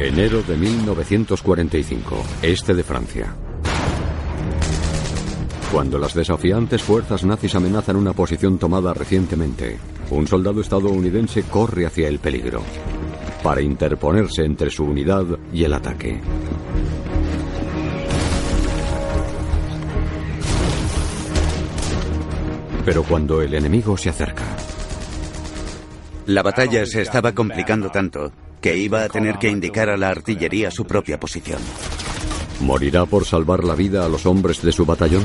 Enero de 1945, este de Francia. Cuando las desafiantes fuerzas nazis amenazan una posición tomada recientemente, un soldado estadounidense corre hacia el peligro para interponerse entre su unidad y el ataque. Pero cuando el enemigo se acerca... La batalla se estaba complicando tanto que iba a tener que indicar a la artillería su propia posición. ¿Morirá por salvar la vida a los hombres de su batallón?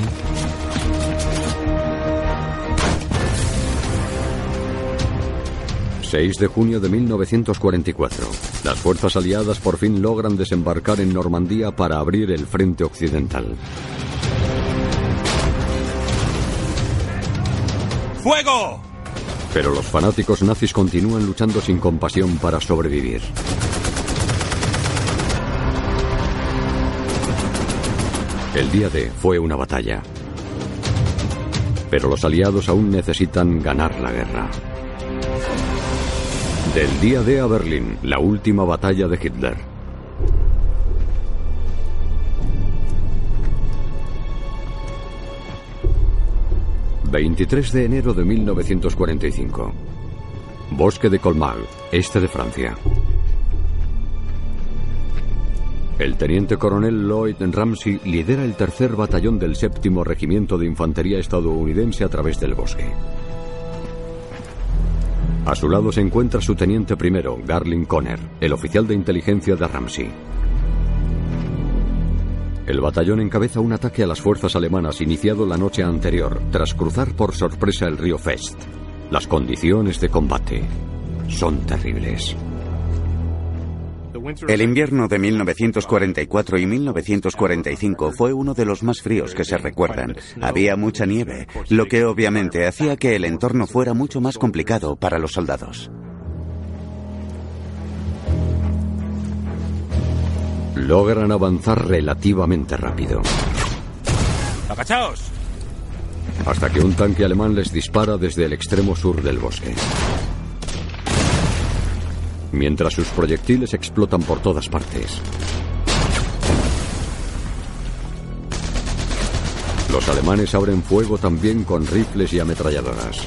...6 de junio de 1944... las fuerzas aliadas por fin logran desembarcar en Normandía para abrir el frente occidental. ¡Fuego! Pero los fanáticos nazis continúan luchando sin compasión para sobrevivir. El día D fue una batalla. Pero los aliados aún necesitan ganar la guerra. Del día D a Berlín, la última batalla de Hitler. ...23 de enero de 1945... Bosque de Colmar, este de Francia. El teniente coronel Lloyd Ramsey lidera el tercer batallón del 7º Regimiento de Infantería estadounidense a través del bosque. A su lado se encuentra su teniente primero, Garling Conner, el oficial de inteligencia de Ramsey. El batallón encabeza un ataque a las fuerzas alemanas iniciado la noche anterior, tras cruzar por sorpresa el río Fest. Las condiciones de combate son terribles. El invierno de 1944 y 1945 fue uno de los más fríos que se recuerdan. Había mucha nieve, lo que obviamente hacía que el entorno fuera mucho más complicado para los soldados. Logran avanzar relativamente rápido. ¡Agachaos! Hasta que un tanque alemán les dispara desde el extremo sur del bosque. Mientras sus proyectiles explotan por todas partes. Los alemanes abren fuego también con rifles y ametralladoras.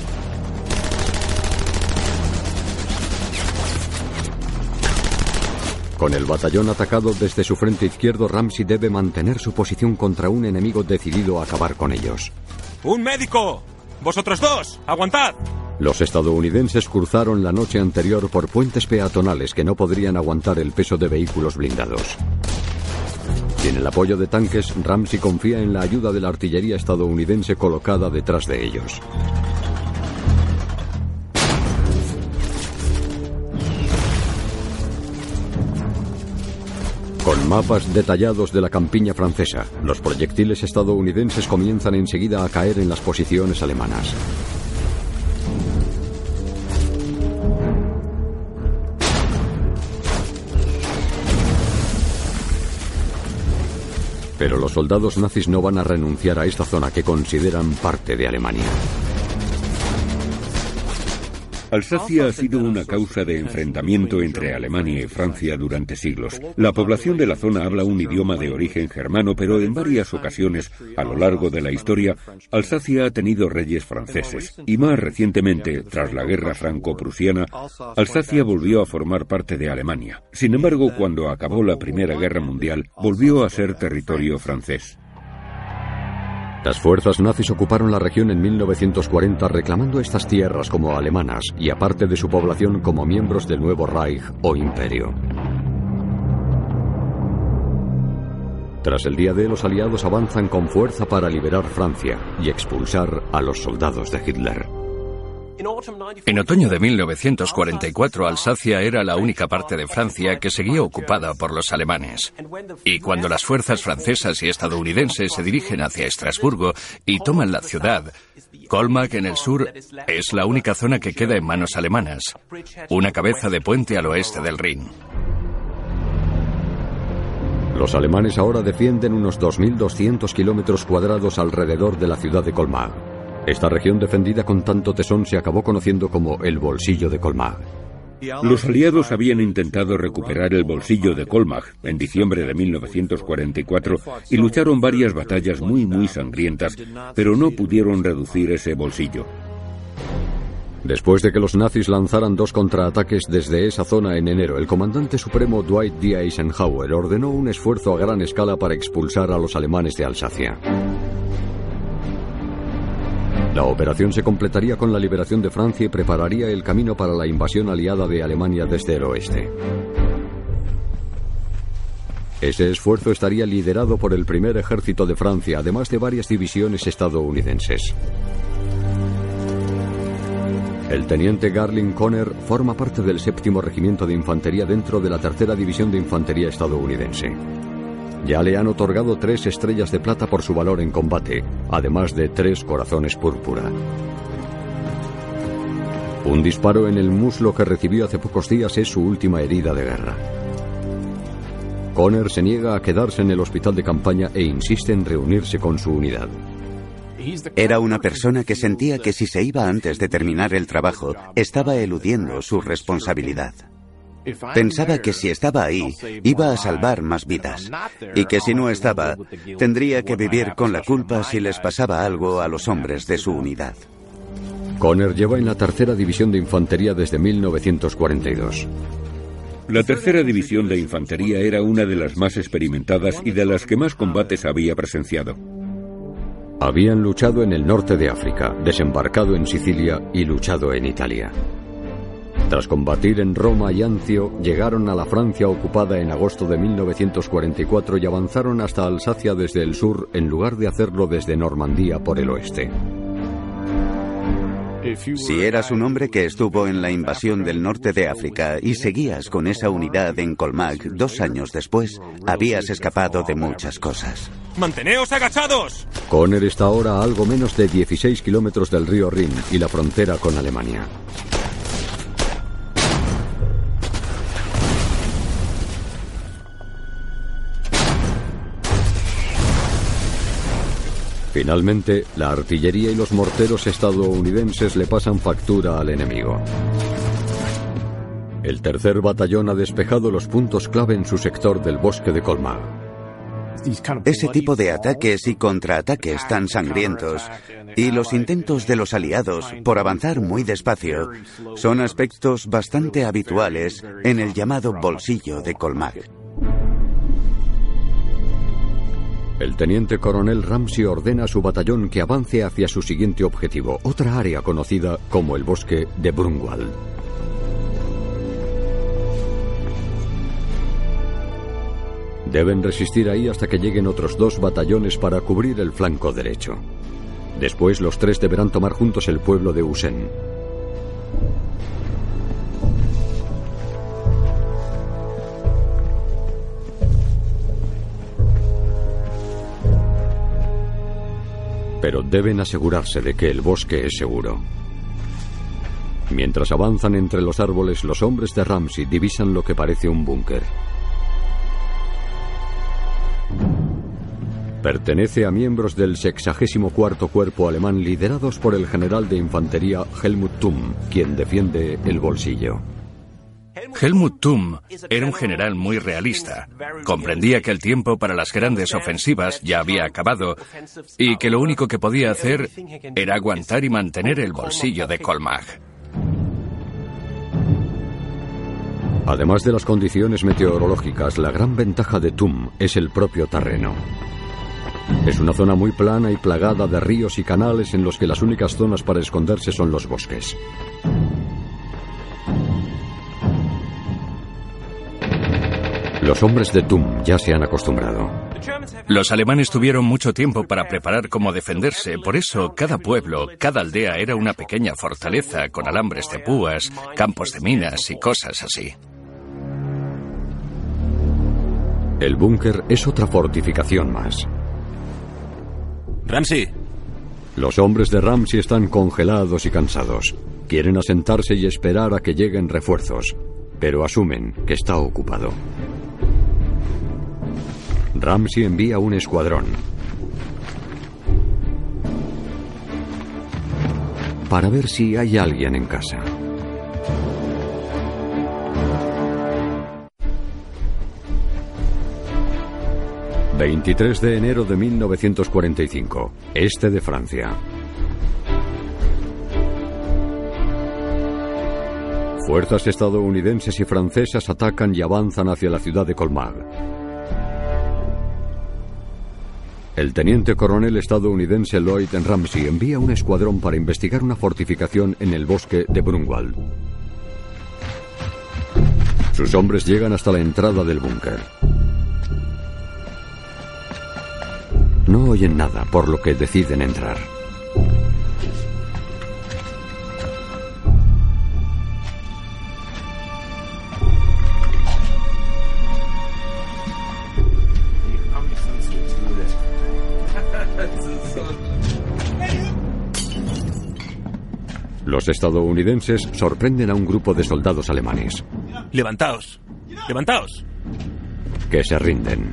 Con el batallón atacado desde su frente izquierdo, Ramsey debe mantener su posición contra un enemigo decidido a acabar con ellos. ¡Un médico! ¡Vosotros dos! ¡Aguantad! Los estadounidenses cruzaron la noche anterior por puentes peatonales que no podrían aguantar el peso de vehículos blindados. Sin el apoyo de tanques, Ramsey confía en la ayuda de la artillería estadounidense colocada detrás de ellos. Con mapas detallados de la campiña francesa, los proyectiles estadounidenses comienzan enseguida a caer en las posiciones alemanas. Pero los soldados nazis no van a renunciar a esta zona que consideran parte de Alemania. Alsacia ha sido una causa de enfrentamiento entre Alemania y Francia durante siglos. La población de la zona habla un idioma de origen germano, pero en varias ocasiones, a lo largo de la historia, Alsacia ha tenido reyes franceses. Y más recientemente, tras la guerra franco-prusiana, Alsacia volvió a formar parte de Alemania. Sin embargo, cuando acabó la Primera Guerra Mundial, volvió a ser territorio francés. Las fuerzas nazis ocuparon la región en 1940 reclamando estas tierras como alemanas y aparte de su población como miembros del nuevo Reich o Imperio. Tras el día D, los aliados avanzan con fuerza para liberar Francia y expulsar a los soldados de Hitler. En otoño de 1944, Alsacia era la única parte de Francia que seguía ocupada por los alemanes. Y cuando las fuerzas francesas y estadounidenses se dirigen hacia Estrasburgo y toman la ciudad, Colmar, en el sur, es la única zona que queda en manos alemanas, una cabeza de puente al oeste del Rin. Los alemanes ahora defienden unos 2.200 kilómetros cuadrados alrededor de la ciudad de Colmar. Esta región defendida con tanto tesón se acabó conociendo como el bolsillo de Colmar. Los aliados habían intentado recuperar el bolsillo de Colmar en diciembre de 1944 y lucharon varias batallas muy sangrientas, pero no pudieron reducir ese bolsillo. Después de que los nazis lanzaran 2 contraataques desde esa zona en enero, el comandante supremo Dwight D. Eisenhower ordenó un esfuerzo a gran escala para expulsar a los alemanes de Alsacia. La operación se completaría con la liberación de Francia y prepararía el camino para la invasión aliada de Alemania desde el oeste. Ese esfuerzo estaría liderado por el primer ejército de Francia, además de varias divisiones estadounidenses. El teniente Garling Conner forma parte del 7º Regimiento de Infantería dentro de la 3ª División de Infantería estadounidense. Ya le han otorgado 3 estrellas de plata por su valor en combate, además de 3 corazones púrpura. Un disparo en el muslo que recibió hace pocos días es su última herida de guerra. Conner se niega a quedarse en el hospital de campaña e insiste en reunirse con su unidad. Era una persona que sentía que si se iba antes de terminar el trabajo, estaba eludiendo su responsabilidad. Pensaba que si estaba ahí, iba a salvar más vidas, y que si no estaba, tendría que vivir con la culpa si les pasaba algo a los hombres de su unidad. Conner lleva en la 3ª División de Infantería desde 1942. La 3ª División de Infantería era una de las más experimentadas y de las que más combates había presenciado. Habían luchado en el norte de África, desembarcado en Sicilia y luchado en Italia. Tras combatir en Roma y Anzio, llegaron a la Francia ocupada en agosto de 1944 y avanzaron hasta Alsacia desde el sur en lugar de hacerlo desde Normandía por el oeste. Si eras un hombre que estuvo en la invasión del norte de África y seguías con esa unidad en Colmar 2 años después, habías escapado de muchas cosas. ¡Manteneos agachados! Conner está ahora a algo menos de 16 kilómetros del río Rin y la frontera con Alemania. Finalmente, la artillería y los morteros estadounidenses le pasan factura al enemigo. El 3er batallón ha despejado los puntos clave en su sector del bosque de Colmar. Ese tipo de ataques y contraataques tan sangrientos y los intentos de los aliados por avanzar muy despacio son aspectos bastante habituales en el llamado bolsillo de Colmar. El teniente coronel Ramsey ordena a su batallón que avance hacia su siguiente objetivo, otra área conocida como el bosque de Brunwald. Deben resistir ahí hasta que lleguen otros 2 batallones para cubrir el flanco derecho. Después los 3 deberán tomar juntos el pueblo de Usen. Pero deben asegurarse de que el bosque es seguro. Mientras avanzan entre los árboles, los hombres de Ramsey divisan lo que parece un búnker. Pertenece a miembros del 64º Cuerpo Alemán liderados por el general de infantería Helmut Thum, quien defiende el bolsillo. Helmut Thum era un general muy realista. Comprendía que el tiempo para las grandes ofensivas ya había acabado y que lo único que podía hacer era aguantar y mantener el bolsillo de Colmar. Además de las condiciones meteorológicas, la gran ventaja de Thum es el propio terreno. Es una zona muy plana y plagada de ríos y canales en los que las únicas zonas para esconderse son los bosques. Los hombres de Thum ya se han acostumbrado. Los alemanes tuvieron mucho tiempo para preparar cómo defenderse, por eso cada pueblo, cada aldea era una pequeña fortaleza con alambres de púas, campos de minas y cosas así. El búnker es otra fortificación más. Ramsey. Los hombres de Ramsey están congelados y cansados. Quieren asentarse y esperar a que lleguen refuerzos, pero asumen que está ocupado. Ramsey envía un escuadrón para ver si hay alguien en casa. 23 de enero de 1945, este de Francia. Fuerzas estadounidenses y francesas atacan y avanzan hacia la ciudad de Colmar. El teniente coronel estadounidense Lloyd Ramsey envía un escuadrón para investigar una fortificación en el bosque de Brunwald. Sus hombres llegan hasta la entrada del búnker. No oyen nada, por lo que deciden entrar. Los estadounidenses sorprenden a un grupo de soldados alemanes. ¡Levantaos! ¡Levantaos! Que se rinden.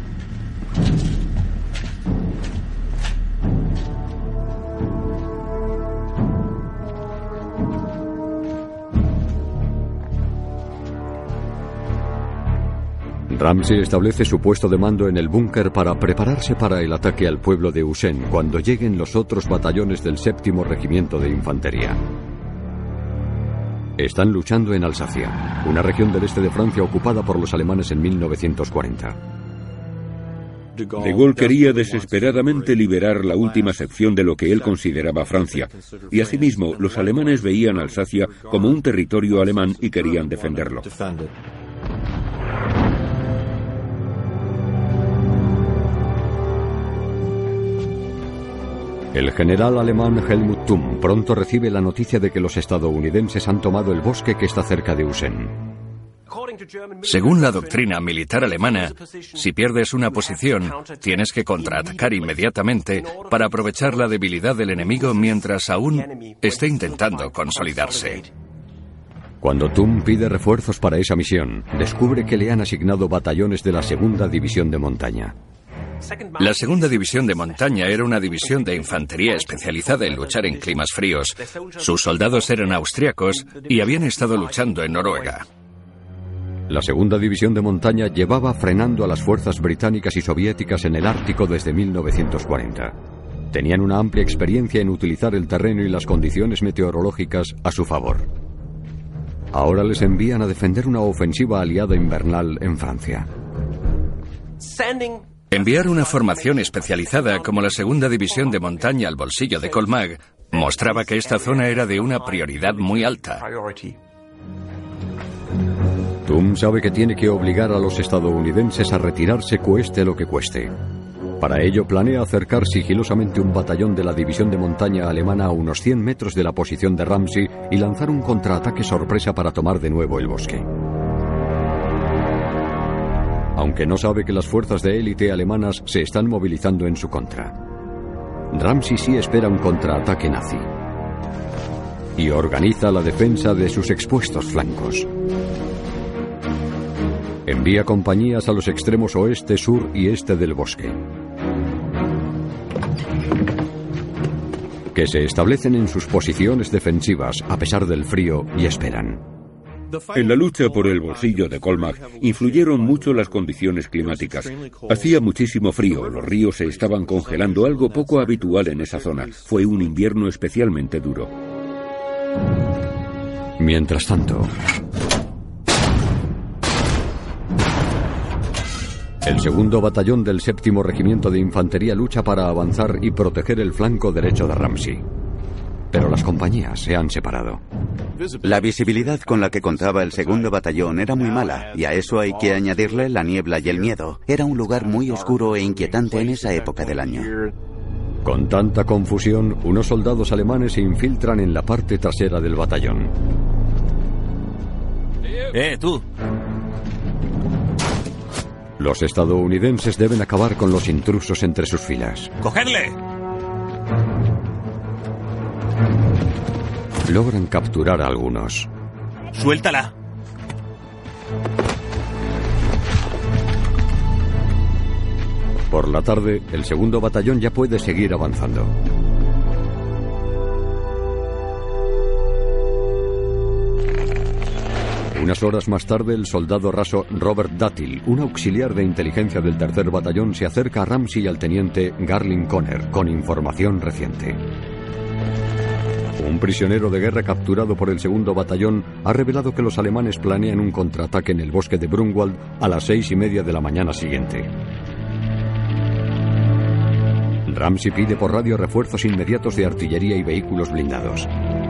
Ramsey establece su puesto de mando en el búnker para prepararse para el ataque al pueblo de Usen cuando lleguen los otros batallones del 7º Regimiento de Infantería. Están luchando en Alsacia, una región del este de Francia ocupada por los alemanes en 1940. De Gaulle quería desesperadamente liberar la última sección de lo que él consideraba Francia, y asimismo los alemanes veían Alsacia como un territorio alemán y querían defenderlo. El general alemán Helmut Thum pronto recibe la noticia de que los estadounidenses han tomado el bosque que está cerca de Usen. Según la doctrina militar alemana, si pierdes una posición, tienes que contraatacar inmediatamente para aprovechar la debilidad del enemigo mientras aún esté intentando consolidarse. Cuando Thum pide refuerzos para esa misión, descubre que le han asignado batallones de la 2ª División de Montaña. La 2ª División de Montaña era una división de infantería especializada en luchar en climas fríos. Sus soldados eran austriacos y habían estado luchando en Noruega. La 2ª División de Montaña llevaba frenando a las fuerzas británicas y soviéticas en el Ártico desde 1940. Tenían una amplia experiencia en utilizar el terreno y las condiciones meteorológicas a su favor. Ahora les envían a defender una ofensiva aliada invernal en Francia. Enviar una formación especializada como la 2ª División de Montaña al bolsillo de Colmar mostraba que esta zona era de una prioridad muy alta. Thum sabe que tiene que obligar a los estadounidenses a retirarse cueste lo que cueste. Para ello planea acercar sigilosamente un batallón de la División de Montaña alemana a unos 100 metros de la posición de Ramsey y lanzar un contraataque sorpresa para tomar de nuevo el bosque. Aunque no sabe que las fuerzas de élite alemanas se están movilizando en su contra. Ramsey sí espera un contraataque nazi y organiza la defensa de sus expuestos flancos. Envía compañías a los extremos oeste, sur y este del bosque, que se establecen en sus posiciones defensivas a pesar del frío y esperan. En la lucha por el bolsillo de Colmar influyeron mucho las condiciones climáticas. Hacía muchísimo frío, los ríos se estaban congelando, algo poco habitual en esa zona. Fue un invierno especialmente duro. Mientras tanto, el 2º Batallón del 7º Regimiento de Infantería lucha para avanzar y proteger el flanco derecho de Ramsey. Pero las compañías se han separado. La visibilidad con la que contaba el 2º batallón era muy mala, y a eso hay que añadirle la niebla y el miedo. Era un lugar muy oscuro e inquietante en esa época del año. Con tanta confusión, unos soldados alemanes se infiltran en la parte trasera del batallón. ¡Tú! Los estadounidenses deben acabar con los intrusos entre sus filas. ¡Cogedle! Logran capturar a algunos. ¡Suéltala! Por la tarde, el 2º batallón ya puede seguir avanzando. Unas horas más tarde, el soldado raso Robert Duttill, un auxiliar de inteligencia del 3er Batallón, se acerca a Ramsey y al teniente Garling Conner con información reciente. Un prisionero de guerra capturado por el 2º Batallón ha revelado que los alemanes planean un contraataque en el bosque de Brunwald a las 6:30 de la mañana siguiente. Ramsey pide por radio refuerzos inmediatos de artillería y vehículos blindados.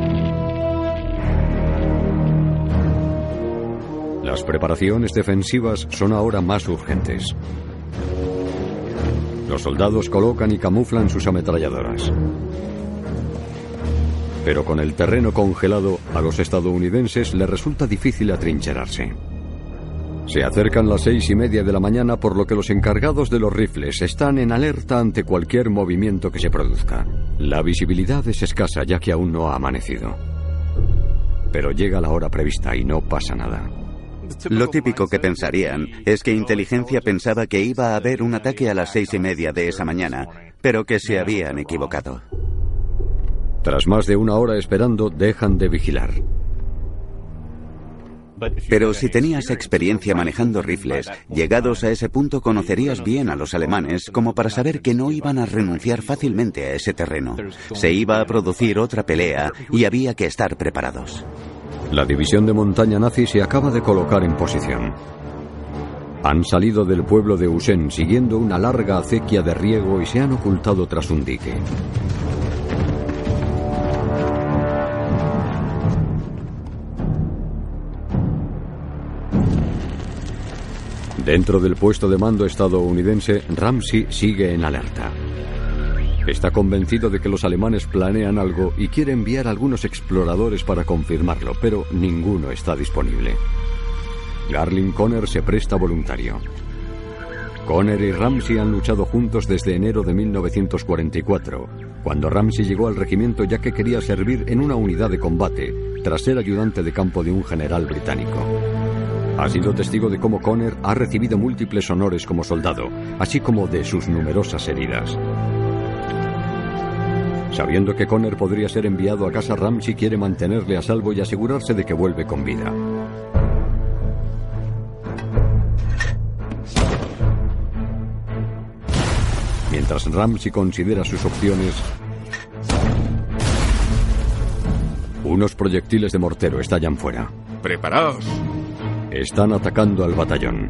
Las preparaciones defensivas son ahora más urgentes. Los soldados colocan y camuflan sus ametralladoras. Pero con el terreno congelado, a los estadounidenses les resulta difícil atrincherarse. Se acercan las 6:30 de la mañana, por lo que los encargados de los rifles están en alerta ante cualquier movimiento que se produzca. La visibilidad es escasa, ya que aún no ha amanecido. Pero llega la hora prevista y no pasa nada. Lo típico que pensarían es que inteligencia pensaba que iba a haber un ataque a las 6:30 de esa mañana, pero que se habían equivocado. Tras más de una hora esperando, dejan de vigilar. Pero si tenías experiencia manejando rifles, llegados a ese punto conocerías bien a los alemanes como para saber que no iban a renunciar fácilmente a ese terreno. Se iba a producir otra pelea y había que estar preparados. La división de montaña nazi se acaba de colocar en posición. Han salido del pueblo de Usen siguiendo una larga acequia de riego y se han ocultado tras un dique. Dentro del puesto de mando estadounidense, Ramsey sigue en alerta. Está convencido de que los alemanes planean algo y quiere enviar a algunos exploradores para confirmarlo, pero ninguno está disponible. Garling Conner se presta voluntario. Conner y Ramsey han luchado juntos desde enero de 1944, cuando Ramsey llegó al regimiento ya que quería servir en una unidad de combate, tras ser ayudante de campo de un general británico. Ha sido testigo de cómo Conner ha recibido múltiples honores como soldado, así como de sus numerosas heridas. Sabiendo que Conner podría ser enviado a casa, Ramsey quiere mantenerle a salvo y asegurarse de que vuelve con vida. Mientras Ramsey considera sus opciones, unos proyectiles de mortero estallan fuera. ¡Preparaos! Están atacando al batallón.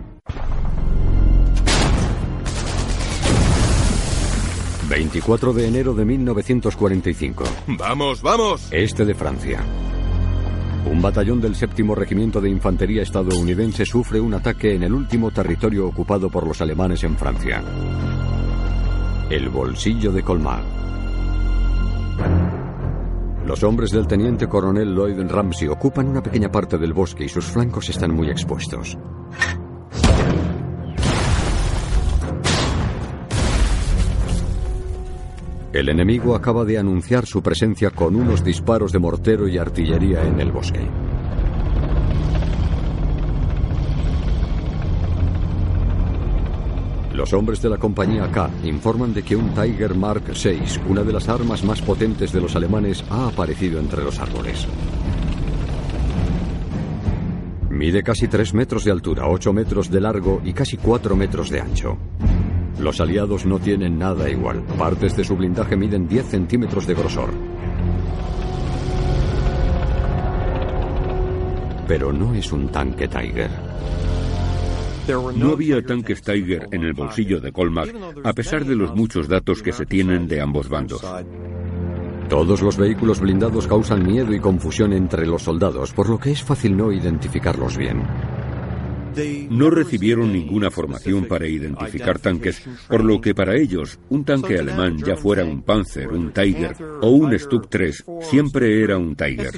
24 de enero de 1945. ¡Vamos, vamos! Este de Francia. Un batallón del 7º Regimiento de Infantería estadounidense sufre un ataque en el último territorio ocupado por los alemanes en Francia. El bolsillo de Colmar. Los hombres del teniente coronel Lloyd Ramsey ocupan una pequeña parte del bosque y sus flancos están muy expuestos. El enemigo acaba de anunciar su presencia con unos disparos de mortero y artillería en el bosque. Los hombres de la compañía K informan de que un Tiger Mark VI, una de las armas más potentes de los alemanes, ha aparecido entre los árboles. Mide casi 3 metros de altura, 8 metros de largo y casi 4 metros de ancho. Los aliados no tienen nada igual. Partes de su blindaje miden 10 centímetros de grosor. Pero no es un tanque Tiger. No había tanques Tiger en el bolsillo de Colmar, a pesar de los muchos datos que se tienen de ambos bandos. Todos los vehículos blindados causan miedo y confusión entre los soldados, por lo que es fácil no identificarlos bien. No recibieron ninguna formación para identificar tanques, por lo que para ellos un tanque alemán, ya fuera un Panzer, un Tiger o un Stuck 3, siempre era un Tiger.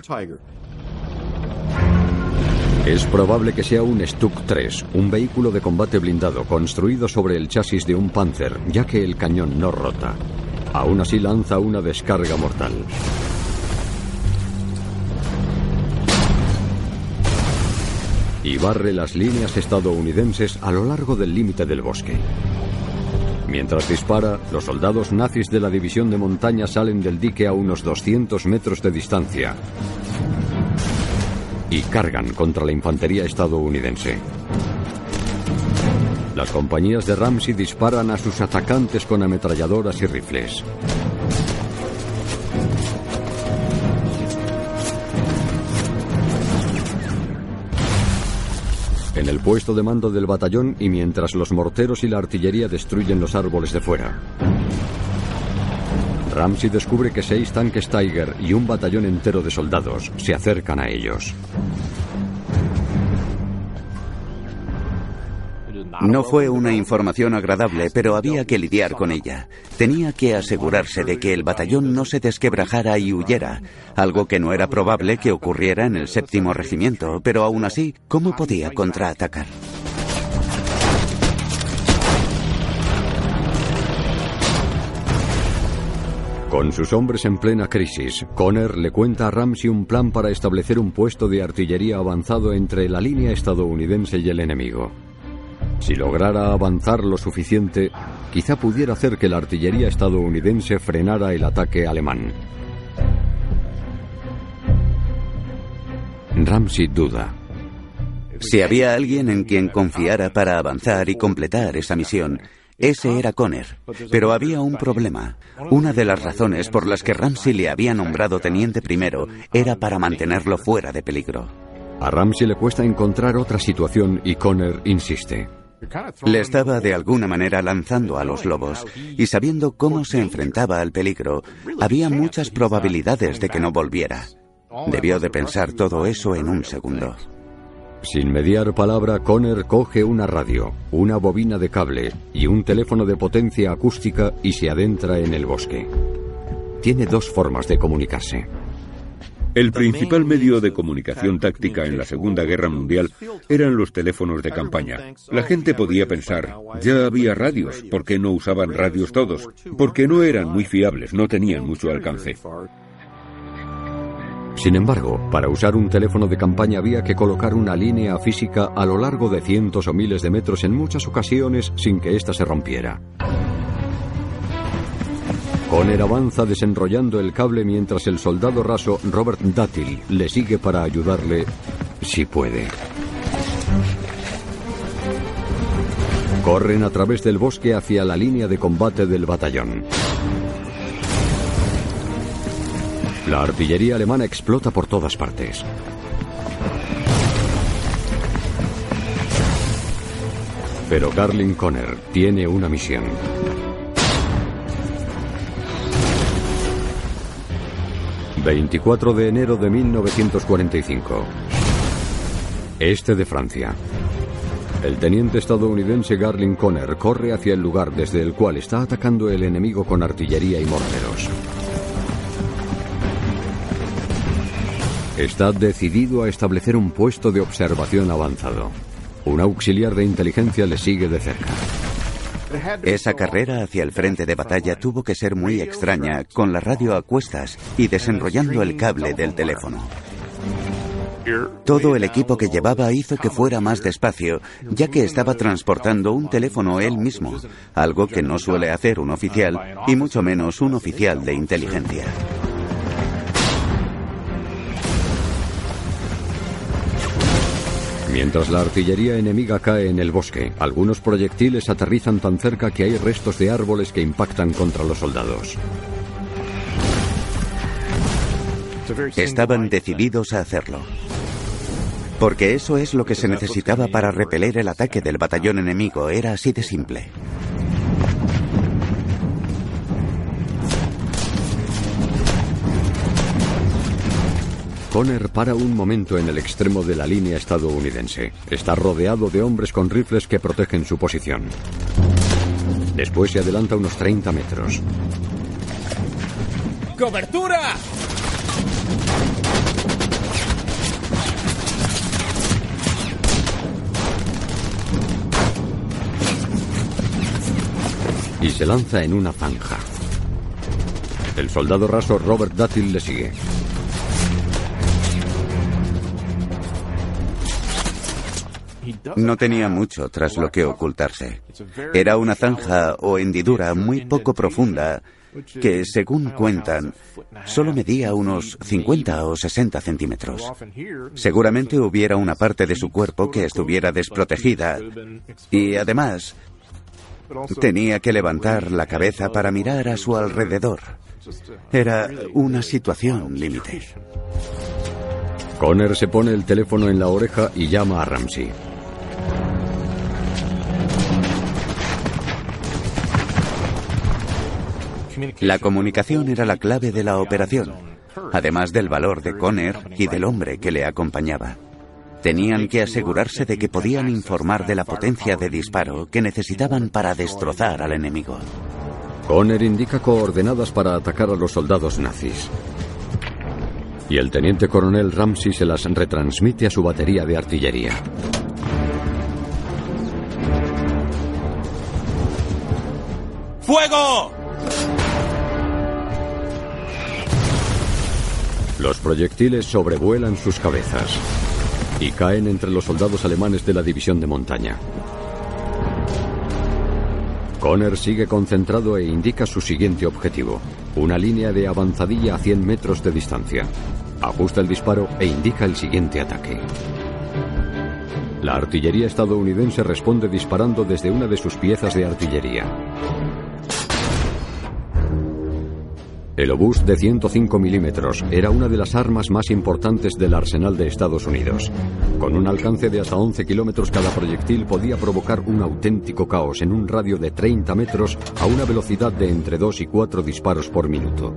Es probable que sea un Stuck 3, un vehículo de combate blindado construido sobre el chasis de un Panzer, ya que el cañón no rota. Aún así lanza una descarga mortal. Y barre las líneas estadounidenses a lo largo del límite del bosque. Mientras dispara, los soldados nazis de la división de montaña salen del dique a unos 200 metros de distancia. y cargan contra la infantería estadounidense. Las compañías de Ramsey disparan a sus atacantes con ametralladoras y rifles. En el puesto de mando del batallón y mientras los morteros y la artillería destruyen los árboles de fuera, Ramsey descubre que 6 tanques Tiger y un batallón entero de soldados se acercan a ellos. No fue una información agradable, pero había que lidiar con ella. Tenía que asegurarse de que el batallón no se desquebrajara y huyera, algo que no era probable que ocurriera en el 7º regimiento, pero aún así, ¿cómo podía contraatacar? Con sus hombres en plena crisis, Conner le cuenta a Ramsey un plan para establecer un puesto de artillería avanzado entre la línea estadounidense y el enemigo. Si lograra avanzar lo suficiente, quizá pudiera hacer que la artillería estadounidense frenara el ataque alemán. Ramsey duda. Si había alguien en quien confiara para avanzar y completar esa misión, ese era Conner. Pero había un problema. Una de las razones por las que Ramsey le había nombrado teniente primero era para mantenerlo fuera de peligro. A Ramsey le cuesta encontrar otra situación y Conner insiste. Le estaba de alguna manera lanzando a los lobos, y sabiendo cómo se enfrentaba al peligro, había muchas probabilidades de que no volviera. Debió de pensar todo eso en un segundo. Sin mediar palabra, Conner coge una radio, una bobina de cable y un teléfono de potencia acústica y se adentra en el bosque. Tiene 2 formas de comunicarse. El principal medio de comunicación táctica en la Segunda Guerra Mundial eran los teléfonos de campaña. La gente podía pensar, ya había radios, ¿por qué no usaban radios todos? Porque no eran muy fiables, no tenían mucho alcance. Sin embargo, para usar un teléfono de campaña había que colocar una línea física a lo largo de cientos o miles de metros en muchas ocasiones sin que ésta se rompiera. Conner avanza desenrollando el cable mientras el soldado raso Robert Duttill le sigue para ayudarle, si puede. Corren a través del bosque hacia la línea de combate del batallón. La artillería alemana explota por todas partes. Pero Garling Conner tiene una misión. ...24 de enero de 1945... Este de Francia. El teniente estadounidense Garling Conner corre hacia el lugar desde el cual está atacando el enemigo con artillería y morteros. Está decidido a establecer un puesto de observación avanzado. Un auxiliar de inteligencia le sigue de cerca. Esa carrera hacia el frente de batalla tuvo que ser muy extraña, con la radio a cuestas y desenrollando el cable del teléfono. Todo el equipo que llevaba hizo que fuera más despacio, ya que estaba transportando un teléfono él mismo, algo que no suele hacer un oficial, y mucho menos un oficial de inteligencia. Mientras la artillería enemiga cae en el bosque, algunos proyectiles aterrizan tan cerca que hay restos de árboles que impactan contra los soldados. Estaban decididos a hacerlo. Porque eso es lo que se necesitaba para repeler el ataque del batallón enemigo, era así de simple. Conner para un momento en el extremo de la línea estadounidense. Está rodeado de hombres con rifles que protegen su posición. Después se adelanta unos 30 metros. ¡Cobertura! Y se lanza en una zanja. El soldado raso Robert Duttill le sigue. No tenía mucho tras lo que ocultarse. Era una zanja o hendidura muy poco profunda, que, según cuentan, solo medía unos 50 o 60 centímetros. Seguramente hubiera una parte de su cuerpo que estuviera desprotegida y, además, tenía que levantar la cabeza para mirar a su alrededor. Era una situación límite. Connor se pone el teléfono en la oreja y llama a Ramsey. La comunicación era la clave de la operación, además del valor de Connor y del hombre que le acompañaba. Tenían que asegurarse de que podían informar de la potencia de disparo que necesitaban para destrozar al enemigo. Connor indica coordenadas para atacar a los soldados nazis. Y el teniente coronel Ramsey se las retransmite a su batería de artillería. ¡Fuego! Los proyectiles sobrevuelan sus cabezas y caen entre los soldados alemanes de la división de montaña. Connor sigue concentrado e indica su siguiente objetivo: una línea de avanzadilla a 100 metros de distancia. Ajusta el disparo e indica el siguiente ataque. La artillería estadounidense responde disparando desde una de sus piezas de artillería. El obús de 105 milímetros era una de las armas más importantes del arsenal de Estados Unidos. Con un alcance de hasta 11 kilómetros, cada proyectil podía provocar un auténtico caos en un radio de 30 metros a una velocidad de entre 2 y 4 disparos por minuto.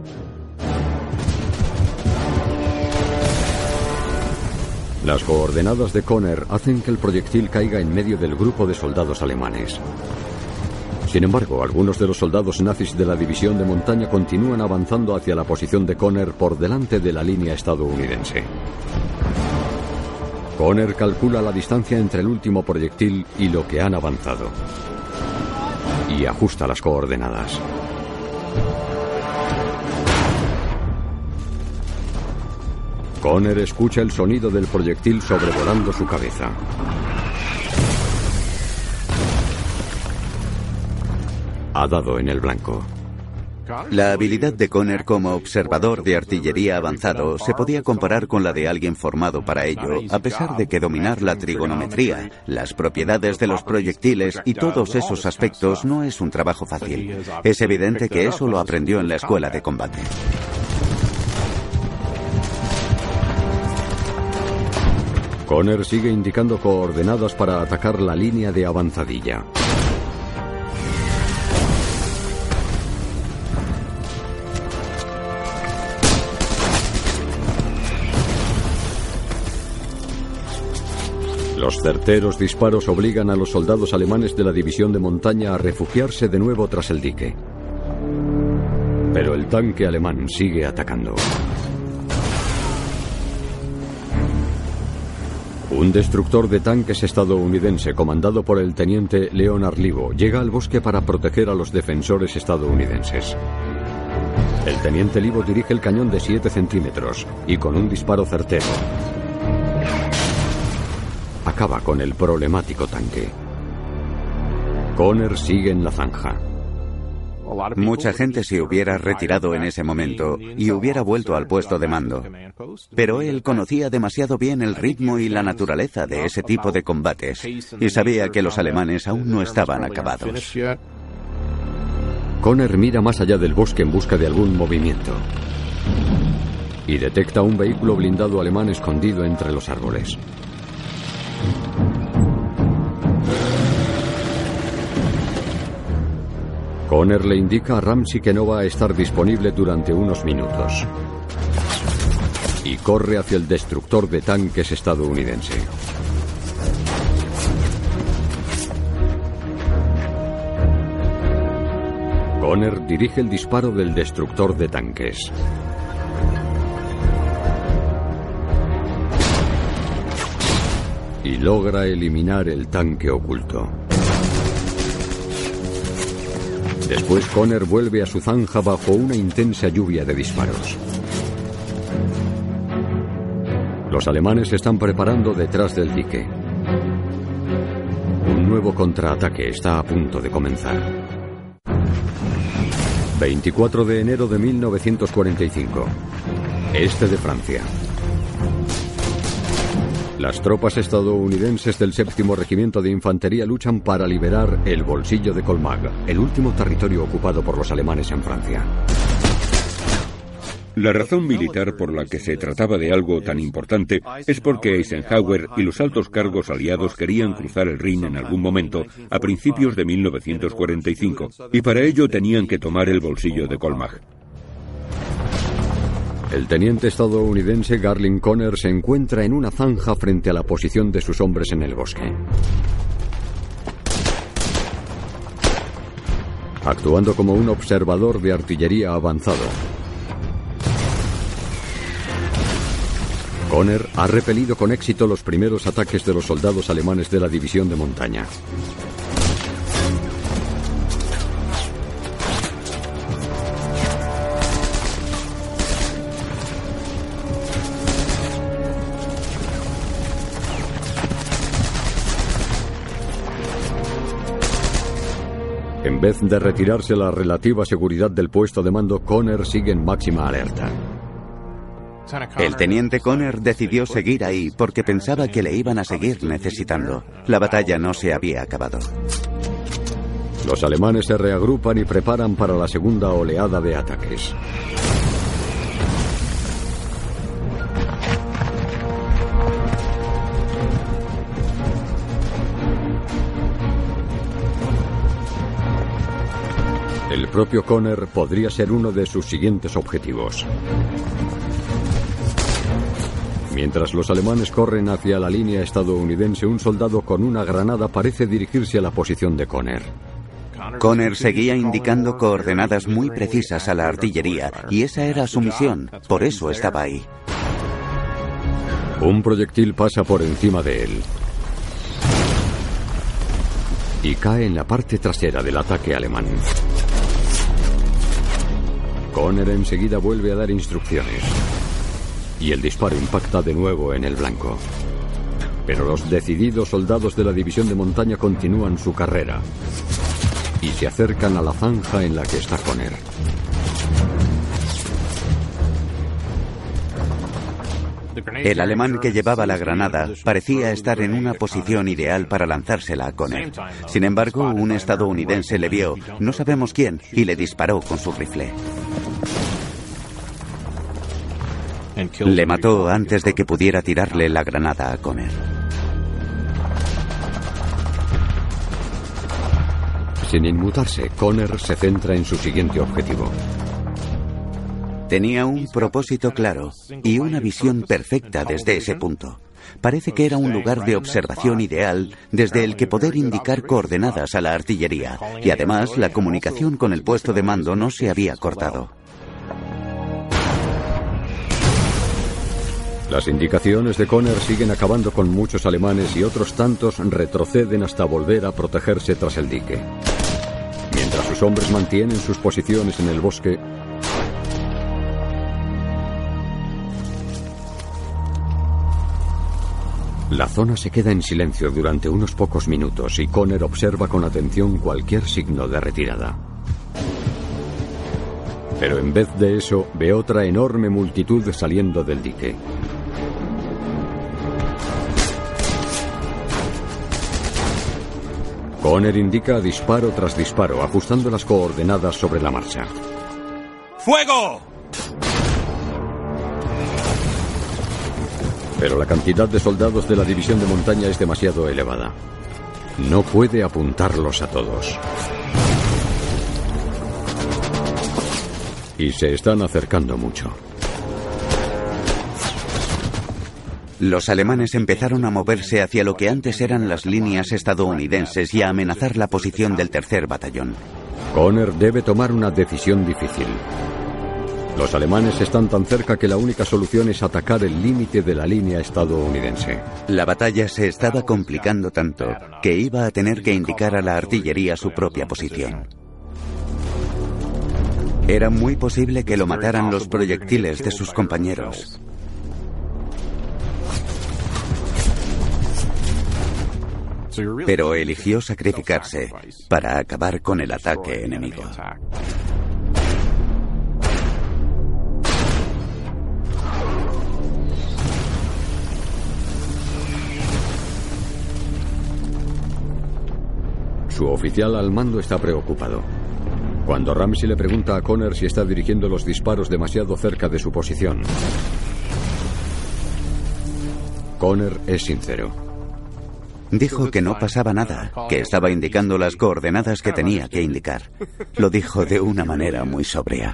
Las coordenadas de Connor hacen que el proyectil caiga en medio del grupo de soldados alemanes. Sin embargo, algunos de los soldados nazis de la división de montaña continúan avanzando hacia la posición de Connor por delante de la línea estadounidense. Connor calcula la distancia entre el último proyectil y lo que han avanzado. Y ajusta las coordenadas. Connor escucha el sonido del proyectil sobrevolando su cabeza. Ha dado en el blanco. La habilidad de Connor como observador de artillería avanzado se podía comparar con la de alguien formado para ello, a pesar de que dominar la trigonometría, las propiedades de los proyectiles y todos esos aspectos no es un trabajo fácil. Es evidente que eso lo aprendió en la escuela de combate. Connor sigue indicando coordenadas para atacar la línea de avanzadilla. Los certeros disparos obligan a los soldados alemanes de la división de montaña a refugiarse de nuevo tras el dique. Pero el tanque alemán sigue atacando. Un destructor de tanques estadounidense comandado por el teniente Leonard Livo llega al bosque para proteger a los defensores estadounidenses. El teniente Livo dirige el cañón de 7 centímetros y con un disparo certero acaba con el problemático tanque. Connor sigue en la zanja. Mucha gente se hubiera retirado en ese momento y hubiera vuelto al puesto de mando. Pero él conocía demasiado bien el ritmo y la naturaleza de ese tipo de combates y sabía que los alemanes aún no estaban acabados. Connor mira más allá del bosque en busca de algún movimiento y detecta un vehículo blindado alemán escondido entre los árboles. Connor le indica a Ramsey que no va a estar disponible durante unos minutos y corre hacia el destructor de tanques estadounidense. Connor dirige el disparo del destructor de tanques. Y logra eliminar el tanque oculto. Después Connor vuelve a su zanja bajo una intensa lluvia de disparos. Los alemanes se están preparando detrás del dique. Un nuevo contraataque está a punto de comenzar. 24 de enero de 1945. Este de Francia. Las tropas estadounidenses del 7º Regimiento de Infantería luchan para liberar el bolsillo de Colmar, el último territorio ocupado por los alemanes en Francia. La razón militar por la que se trataba de algo tan importante es porque Eisenhower y los altos cargos aliados querían cruzar el Rin en algún momento a principios de 1945, y para ello tenían que tomar el bolsillo de Colmar. El teniente estadounidense Garling Conner se encuentra en una zanja frente a la posición de sus hombres en el bosque. Actuando como un observador de artillería avanzado, Conner ha repelido con éxito los primeros ataques de los soldados alemanes de la división de montaña. En vez de retirarse la relativa seguridad del puesto de mando, Conner sigue en máxima alerta. El teniente Conner decidió seguir ahí porque pensaba que le iban a seguir necesitando. La batalla no se había acabado. Los alemanes se reagrupan y preparan para la segunda oleada de ataques. El propio Conner podría ser uno de sus siguientes objetivos. Mientras los alemanes corren hacia la línea estadounidense, un soldado con una granada parece dirigirse a la posición de Conner. Conner seguía indicando coordenadas muy precisas a la artillería, y esa era su misión, por eso estaba ahí. Un proyectil pasa por encima de él y cae en la parte trasera del ataque alemán. Conner enseguida vuelve a dar instrucciones y el disparo impacta de nuevo en el blanco. Pero los decididos soldados de la división de montaña continúan su carrera y se acercan a la zanja en la que está Conner. El alemán que llevaba la granada parecía estar en una posición ideal para lanzársela a Conner. Sin embargo, un estadounidense le vio, no sabemos quién, y le disparó con su rifle. Le mató antes de que pudiera tirarle la granada a Conner. Sin inmutarse, Conner se centra en su siguiente objetivo. Tenía un propósito claro y una visión perfecta desde ese punto. Parece que era un lugar de observación ideal desde el que poder indicar coordenadas a la artillería, y además la comunicación con el puesto de mando no se había cortado. Las indicaciones de Conner siguen acabando con muchos alemanes y otros tantos retroceden hasta volver a protegerse tras el dique. Mientras sus hombres mantienen sus posiciones en el bosque, la zona se queda en silencio durante unos pocos minutos y Conner observa con atención cualquier signo de retirada. Pero en vez de eso, ve otra enorme multitud saliendo del dique. Conner indica disparo tras disparo, ajustando las coordenadas sobre la marcha. ¡Fuego! Pero la cantidad de soldados de la división de montaña es demasiado elevada. No puede apuntarlos a todos. Y se están acercando mucho. Los alemanes empezaron a moverse hacia lo que antes eran las líneas estadounidenses y a amenazar la posición del 3er batallón. Conner debe tomar una decisión difícil. Los alemanes están tan cerca que la única solución es atacar el límite de la línea estadounidense. La batalla se estaba complicando tanto que iba a tener que indicar a la artillería su propia posición. Era muy posible que lo mataran los proyectiles de sus compañeros. Pero eligió sacrificarse para acabar con el ataque enemigo. Su oficial al mando está preocupado. Cuando Ramsey le pregunta a Conner si está dirigiendo los disparos demasiado cerca de su posición, Conner es sincero. Dijo que no pasaba nada, que estaba indicando las coordenadas que tenía que indicar. Lo dijo de una manera muy sobria.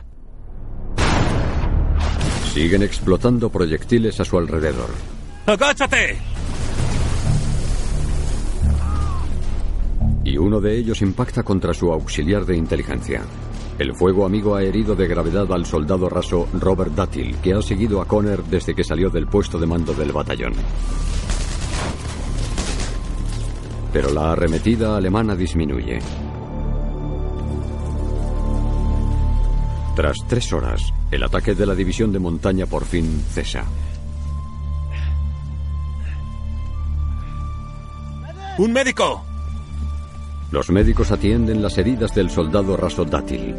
Siguen explotando proyectiles a su alrededor. ¡Agáchate! Y uno de ellos impacta contra su auxiliar de inteligencia. El fuego amigo ha herido de gravedad al soldado raso Robert Duttill, que ha seguido a Conner desde que salió del puesto de mando del batallón. Pero la arremetida alemana disminuye. Tras 3 horas, el ataque de la división de montaña por fin cesa. ¡Un médico! Los médicos atienden las heridas del soldado raso Duttill.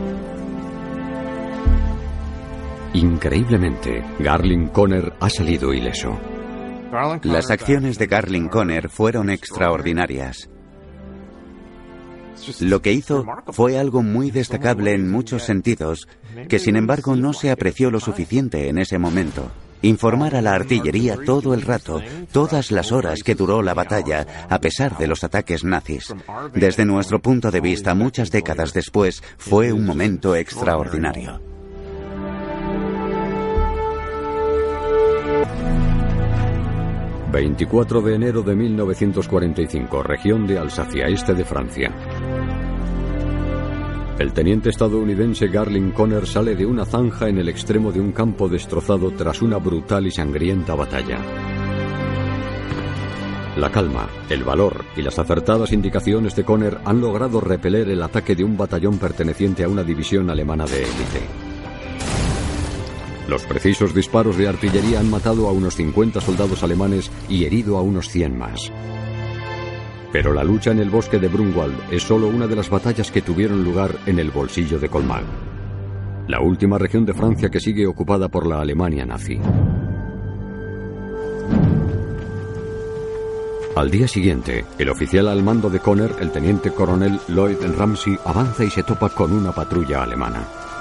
Increíblemente, Garling Conner ha salido ileso. Las acciones de Garling Conner fueron extraordinarias. Lo que hizo fue algo muy destacable en muchos sentidos, que sin embargo no se apreció lo suficiente en ese momento. Informar a la artillería todo el rato, todas las horas que duró la batalla, a pesar de los ataques nazis. Desde nuestro punto de vista, muchas décadas después, fue un momento extraordinario. ...24 de enero de 1945, región de Alsacia, este de Francia. El teniente estadounidense Garling Conner sale de una zanja en el extremo de un campo destrozado tras una brutal y sangrienta batalla. La calma, el valor y las acertadas indicaciones de Conner han logrado repeler el ataque de un batallón perteneciente a una división alemana de élite. Los precisos disparos de artillería han matado a unos 50 soldados alemanes y herido a unos 100 más. Pero la lucha en el bosque de Brunwald es solo una de las batallas que tuvieron lugar en el bolsillo de Colmar, la última región de Francia que sigue ocupada por la Alemania nazi. Al día siguiente, el oficial al mando de Conner, el teniente coronel Lloyd Ramsey, avanza y se topa con una patrulla alemana.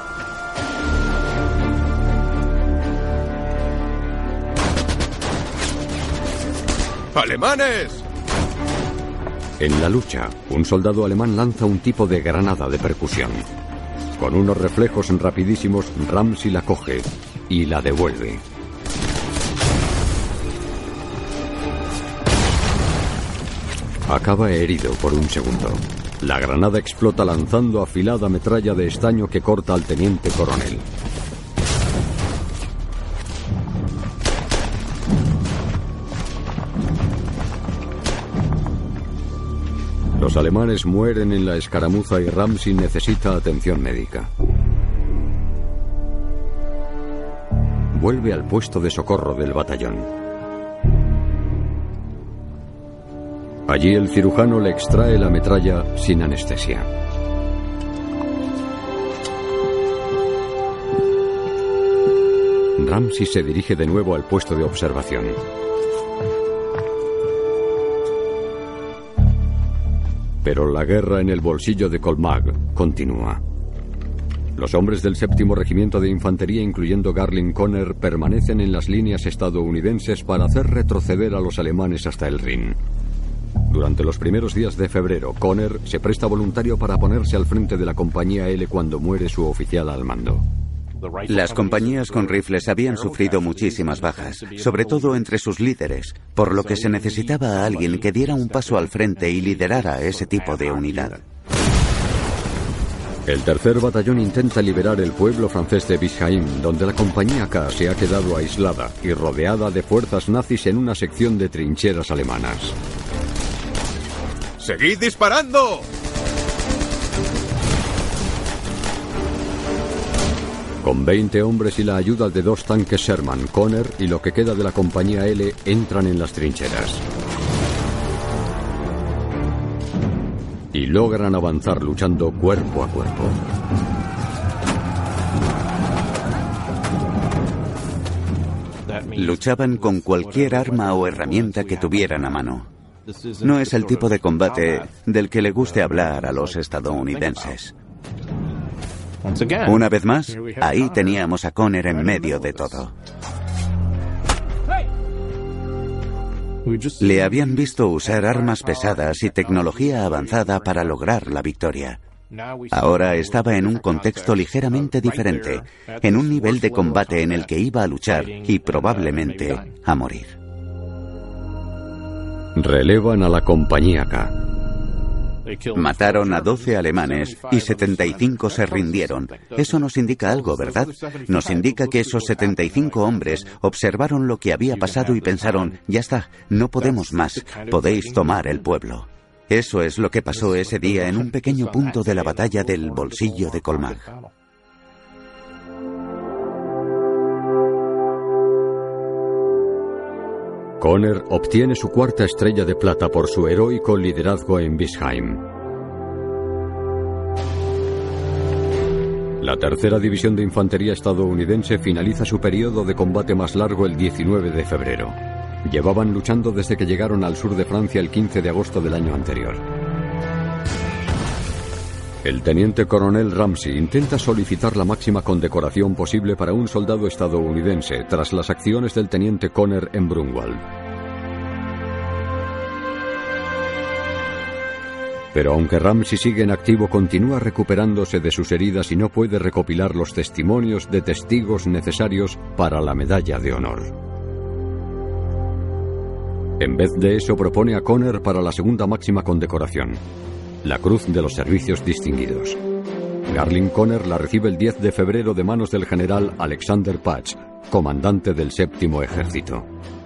¡Alemanes! En la lucha, un soldado alemán lanza un tipo de granada de percusión. Con unos reflejos rapidísimos, Ramsey la coge y la devuelve. Acaba herido por un segundo. La granada explota lanzando afilada metralla de estaño que corta al teniente coronel. Los alemanes mueren en la escaramuza y Ramsey necesita atención médica. Vuelve al puesto de socorro del batallón. Allí el cirujano le extrae la metralla sin anestesia. Ramsey se dirige de nuevo al puesto de observación. Pero la guerra en el bolsillo de Colmar continúa. Los hombres del 7º Regimiento de Infantería, incluyendo Garling Conner, permanecen en las líneas estadounidenses para hacer retroceder a los alemanes hasta el Rin. Durante los primeros días de febrero, Conner se presta voluntario para ponerse al frente de la compañía L cuando muere su oficial al mando. Las compañías con rifles habían sufrido muchísimas bajas, sobre todo entre sus líderes, por lo que se necesitaba a alguien que diera un paso al frente y liderara ese tipo de unidad. El 3er batallón intenta liberar el pueblo francés de Bischheim, donde la compañía K se ha quedado aislada y rodeada de fuerzas nazis en una sección de trincheras alemanas. ¡Seguid disparando! Con 20 hombres y la ayuda de 2 tanques Sherman, Conner y lo que queda de la compañía L entran en las trincheras. Y logran avanzar luchando cuerpo a cuerpo. Luchaban con cualquier arma o herramienta que tuvieran a mano. No es el tipo de combate del que le guste hablar a los estadounidenses. Una vez más, ahí teníamos a Conner en medio de todo. Le habían visto usar armas pesadas y tecnología avanzada para lograr la victoria. Ahora estaba en un contexto ligeramente diferente, en un nivel de combate en el que iba a luchar y probablemente a morir. Relevan a la compañía K. Mataron a 12 alemanes y 75 se rindieron. Eso nos indica algo, ¿verdad? Nos indica que esos 75 hombres observaron lo que había pasado y pensaron, ya está, no podemos más, podéis tomar el pueblo. Eso es lo que pasó ese día en un pequeño punto de la batalla del bolsillo de Colmar. Conner obtiene su cuarta estrella de plata por su heroico liderazgo en Bisheim. La tercera división de infantería estadounidense finaliza su periodo de combate más largo el 19 de febrero. Llevaban luchando desde que llegaron al sur de Francia el 15 de agosto del año anterior. El teniente coronel Ramsey intenta solicitar la máxima condecoración posible para un soldado estadounidense tras las acciones del teniente Conner en Brunwald. Pero aunque Ramsey sigue en activo, continúa recuperándose de sus heridas y no puede recopilar los testimonios de testigos necesarios para la medalla de honor. En vez de eso, propone a Conner para la segunda máxima condecoración, la Cruz de los Servicios Distinguidos. Garling Conner la recibe el 10 de febrero de manos del general Alexander Patch, comandante del 7º Ejército.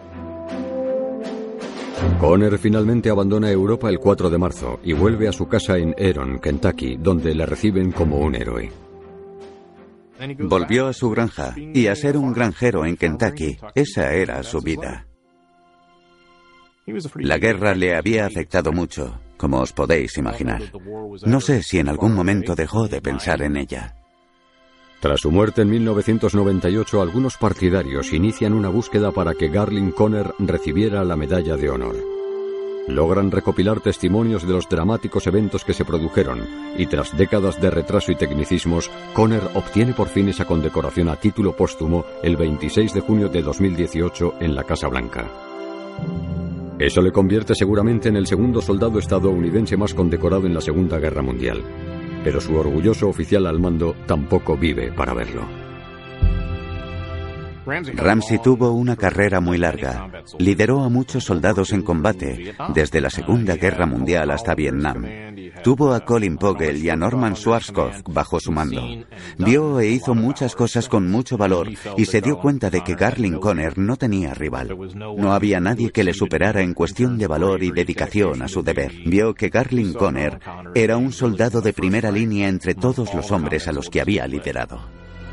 Conner finalmente abandona Europa el 4 de marzo y vuelve a su casa en Heron, Kentucky, donde le reciben como un héroe. Volvió a su granja y a ser un granjero en Kentucky. Esa era su vida. La guerra le había afectado mucho, como os podéis imaginar. No sé si en algún momento dejó de pensar en ella. Tras su muerte en 1998, algunos partidarios inician una búsqueda para que Garling Conner recibiera la medalla de honor. Logran recopilar testimonios de los dramáticos eventos que se produjeron, y tras décadas de retraso y tecnicismos, Conner obtiene por fin esa condecoración a título póstumo el 26 de junio de 2018 en la Casa Blanca. Eso le convierte seguramente en el segundo soldado estadounidense más condecorado en la Segunda Guerra Mundial. Pero su orgulloso oficial al mando tampoco vive para verlo. Ramsey tuvo una carrera muy larga. Lideró a muchos soldados en combate, desde la Segunda Guerra Mundial hasta Vietnam. Tuvo a Colin Pogel y a Norman Schwarzkopf bajo su mando. Vio e hizo muchas cosas con mucho valor y se dio cuenta de que Garling Conner no tenía rival. No había nadie que le superara en cuestión de valor y dedicación a su deber. Vio que Garling Conner era un soldado de primera línea entre todos los hombres a los que había liderado.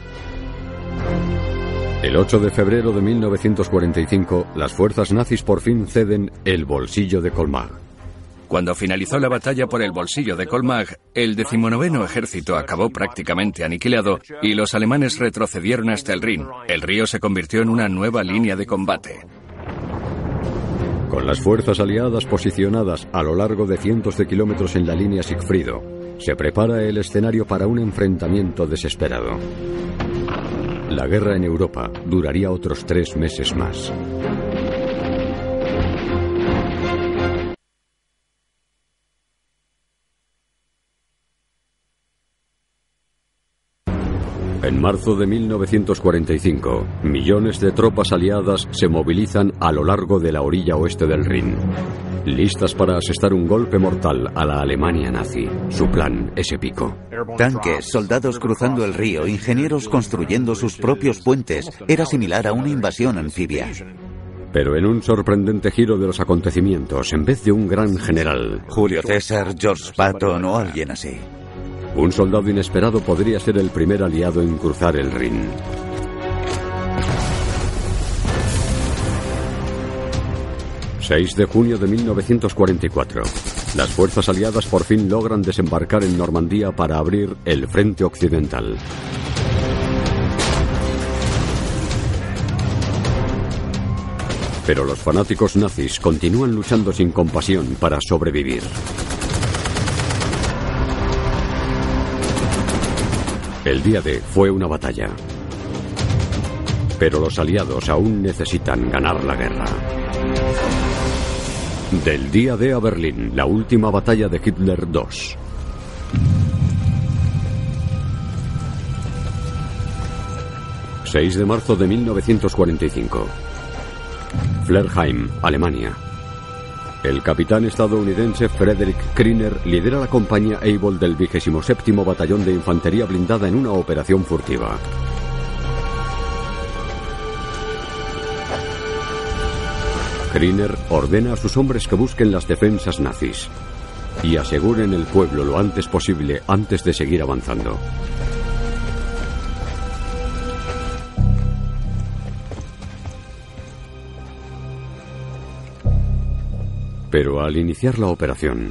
El 8 de febrero de 1945, las fuerzas nazis por fin ceden el bolsillo de Colmar. Cuando finalizó la batalla por el bolsillo de Colmar, el 19º ejército acabó prácticamente aniquilado y los alemanes retrocedieron hasta el Rin. El río se convirtió en una nueva línea de combate. Con las fuerzas aliadas posicionadas a lo largo de cientos de kilómetros en la línea Sigfrido, se prepara el escenario para un enfrentamiento desesperado. La guerra en Europa duraría otros 3 meses más. En marzo de 1945, millones de tropas aliadas se movilizan a lo largo de la orilla oeste del Rin, listas para asestar un golpe mortal a la Alemania nazi. Su plan es épico. Tanques, soldados cruzando el río, ingenieros construyendo sus propios puentes. Era similar a una invasión anfibia. Pero en un sorprendente giro de los acontecimientos, en vez de un gran general, Julio César, George Patton o alguien así, un soldado inesperado podría ser el primer aliado en cruzar el Rin. ...6 de junio de 1944... las fuerzas aliadas por fin logran desembarcar en Normandía para abrir el frente occidental. Pero los fanáticos nazis continúan luchando sin compasión para sobrevivir. El día D fue una batalla. Pero los aliados aún necesitan ganar la guerra. Del día D a Berlín, la última batalla de Hitler 2. ...6 de marzo de 1945... Flerheim, Alemania. El capitán estadounidense Frederick Kriener lidera la compañía Able del 27º Batallón de Infantería Blindada en una operación furtiva. Kriener ordena a sus hombres que busquen las defensas nazis y aseguren el pueblo lo antes posible antes de seguir avanzando. Pero al iniciar la operación,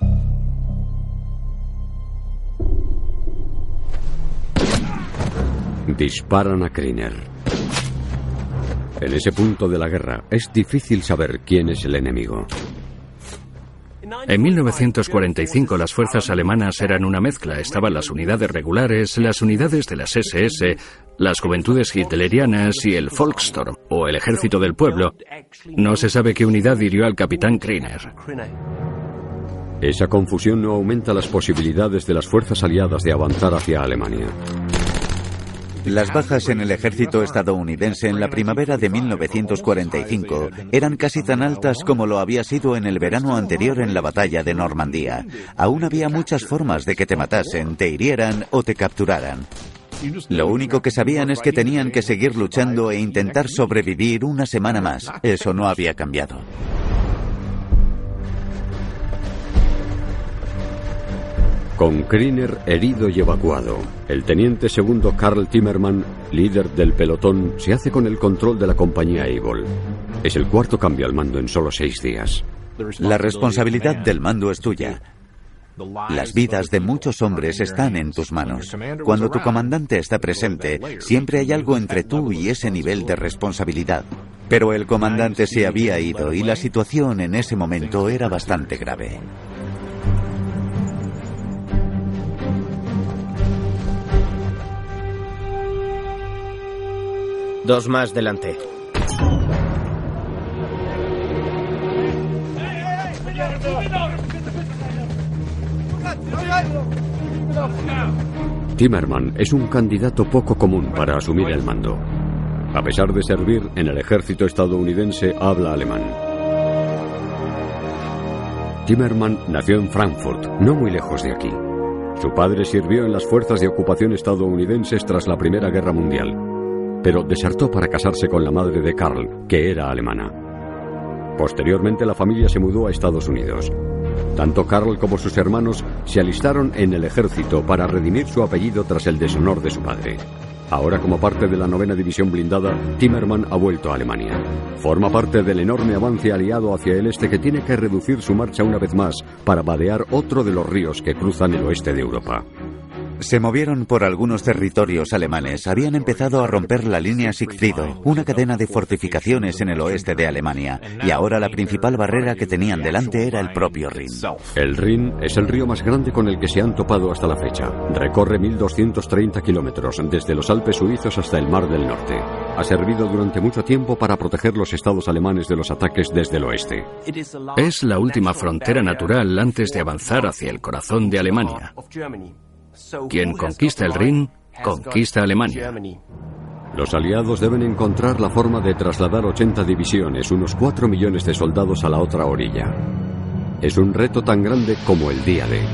disparan a Kriener. En ese punto de la guerra es difícil saber quién es el enemigo. En 1945 las fuerzas alemanas eran una mezcla. Estaban las unidades regulares, las unidades de las SS, las juventudes hitlerianas y el Volkssturm, o el ejército del pueblo. No se sabe qué unidad hirió al capitán Kriener. Esa confusión no aumenta las posibilidades de las fuerzas aliadas de avanzar hacia Alemania. Las bajas en el ejército estadounidense en la primavera de 1945 eran casi tan altas como lo había sido en el verano anterior en la batalla de Normandía. Aún había muchas formas de que te matasen, te hirieran o te capturaran. Lo único que sabían es que tenían que seguir luchando e intentar sobrevivir una semana más. Eso no había cambiado. Con Kriener herido y evacuado, el teniente segundo Karl Timmermann, líder del pelotón, se hace con el control de la compañía Able. Es el cuarto cambio al mando en solo 6 días. La responsabilidad del mando es tuya. Las vidas de muchos hombres están en tus manos. Cuando tu comandante está presente, siempre hay algo entre tú y ese nivel de responsabilidad. Pero el comandante se había ido y la situación en ese momento era bastante grave. Dos más delante. Timmermann es un candidato poco común para asumir el mando. A pesar de servir en el ejército estadounidense, habla alemán. Timmermann nació en Frankfurt, no muy lejos de aquí. Su padre sirvió en las fuerzas de ocupación estadounidenses tras la Primera Guerra Mundial, pero desertó para casarse con la madre de Karl, que era alemana. Posteriormente la familia se mudó a Estados Unidos. Tanto Karl como sus hermanos se alistaron en el ejército para redimir su apellido tras el deshonor de su padre. Ahora, como parte de la 9ª División Blindada, Timmermann ha vuelto a Alemania. Forma parte del enorme avance aliado hacia el este que tiene que reducir su marcha una vez más para vadear otro de los ríos que cruzan el oeste de Europa. Se movieron por algunos territorios alemanes. Habían empezado a romper la línea Siegfriedo, una cadena de fortificaciones en el oeste de Alemania, y ahora la principal barrera que tenían delante era el propio Rin. El Rin es el río más grande con el que se han topado hasta la fecha. Recorre 1.230 kilómetros, desde los Alpes suizos hasta el Mar del Norte. Ha servido durante mucho tiempo para proteger los estados alemanes de los ataques desde el oeste. Es la última frontera natural antes de avanzar hacia el corazón de Alemania. Quien conquista el Rin, conquista Alemania. Los aliados deben encontrar la forma de trasladar 80 divisiones, unos 4 millones de soldados a la otra orilla. Es un reto tan grande como el día D.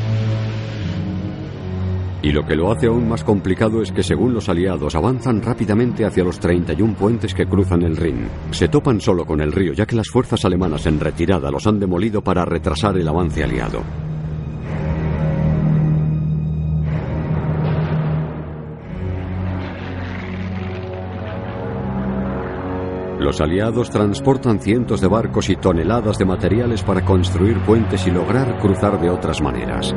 Y lo que lo hace aún más complicado es que, según los aliados, avanzan rápidamente hacia los 31 puentes que cruzan el Rin. Se topan solo con el río, ya que las fuerzas alemanas en retirada los han demolido para retrasar el avance aliado. Los aliados transportan cientos de barcos y toneladas de materiales para construir puentes y lograr cruzar de otras maneras.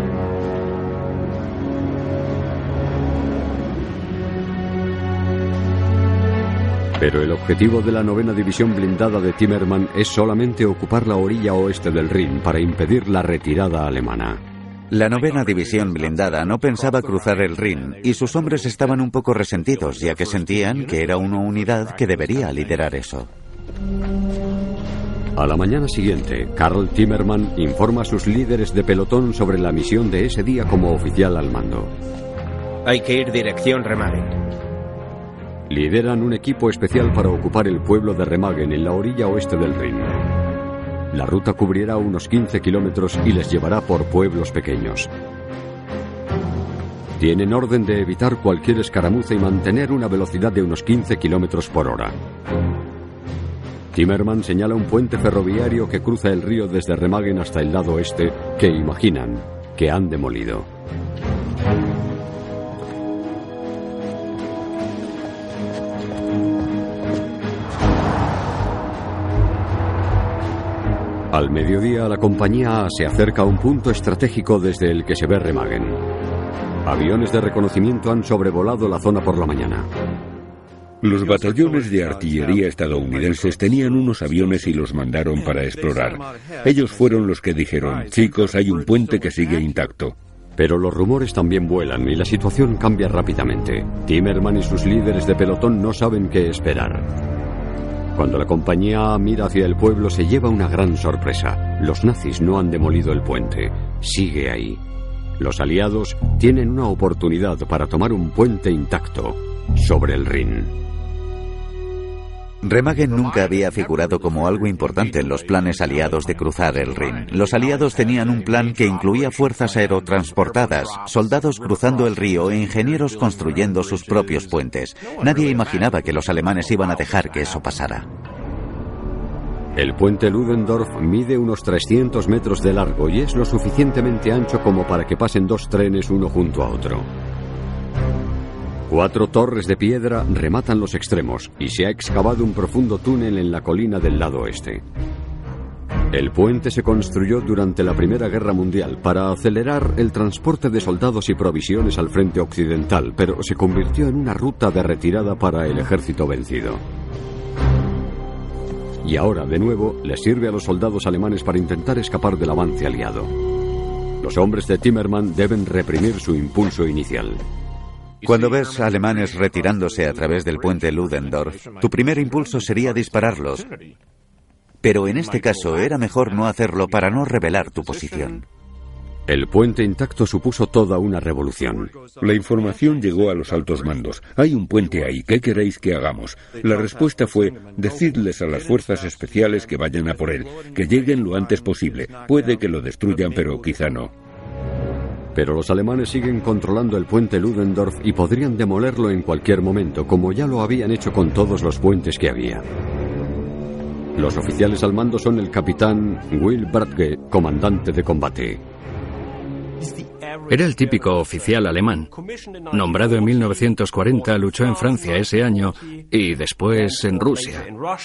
Pero el objetivo de la 9ª División Blindada de Timmerman es solamente ocupar la orilla oeste del Rin para impedir la retirada alemana. La 9ª División Blindada no pensaba cruzar el Rin y sus hombres estaban un poco resentidos, ya que sentían que era una unidad que debería liderar eso. A la mañana siguiente, Karl Timmerman informa a sus líderes de pelotón sobre la misión de ese día como oficial al mando. Hay que ir dirección Remagen. Lideran un equipo especial para ocupar el pueblo de Remagen en la orilla oeste del Rin. La ruta cubrirá unos 15 kilómetros y les llevará por pueblos pequeños. Tienen orden de evitar cualquier escaramuza y mantener una velocidad de unos 15 kilómetros por hora. Timmerman señala un puente ferroviario que cruza el río desde Remagen hasta el lado oeste, que imaginan que han demolido. Al mediodía, la compañía A se acerca a un punto estratégico desde el que se ve Remagen. Aviones de reconocimiento han sobrevolado la zona por la mañana. Los batallones de artillería estadounidenses tenían unos aviones y los mandaron para explorar. Ellos fueron los que dijeron: chicos, hay un puente que sigue intacto. Pero los rumores también vuelan y la situación cambia rápidamente. Timmerman y sus líderes de pelotón no saben qué esperar. Cuando la compañía A mira hacia el pueblo, se lleva una gran sorpresa. Los nazis no han demolido el puente. Sigue ahí. Los aliados tienen una oportunidad para tomar un puente intacto sobre el Rin. Remagen nunca había figurado como algo importante en los planes aliados de cruzar el Rin. Los aliados tenían un plan que incluía fuerzas aerotransportadas, soldados cruzando el río e ingenieros construyendo sus propios puentes. Nadie imaginaba que los alemanes iban a dejar que eso pasara. El puente Ludendorff mide unos 300 metros de largo y es lo suficientemente ancho como para que pasen dos trenes uno junto a otro. 4 torres de piedra rematan los extremos y se ha excavado un profundo túnel en la colina del lado oeste. El puente se construyó durante la Primera Guerra Mundial para acelerar el transporte de soldados y provisiones al frente occidental, pero se convirtió en una ruta de retirada para el ejército vencido. Y ahora, de nuevo, les sirve a los soldados alemanes para intentar escapar del avance aliado. Los hombres de Timmerman deben reprimir su impulso inicial. Cuando ves a alemanes retirándose a través del puente Ludendorff, tu primer impulso sería dispararlos. Pero en este caso era mejor no hacerlo para no revelar tu posición. El puente intacto supuso toda una revolución. La información llegó a los altos mandos. Hay un puente ahí, ¿qué queréis que hagamos? La respuesta fue: decidles a las fuerzas especiales que vayan a por él, que lleguen lo antes posible. Puede que lo destruyan, pero quizá no. Pero los alemanes siguen controlando el puente Ludendorff y podrían demolerlo en cualquier momento, como ya lo habían hecho con todos los puentes que había. Los oficiales al mando son el capitán Will Bradge, comandante de combate. Era el típico oficial alemán. Nombrado en 1940, luchó en Francia ese año y después en Rusia.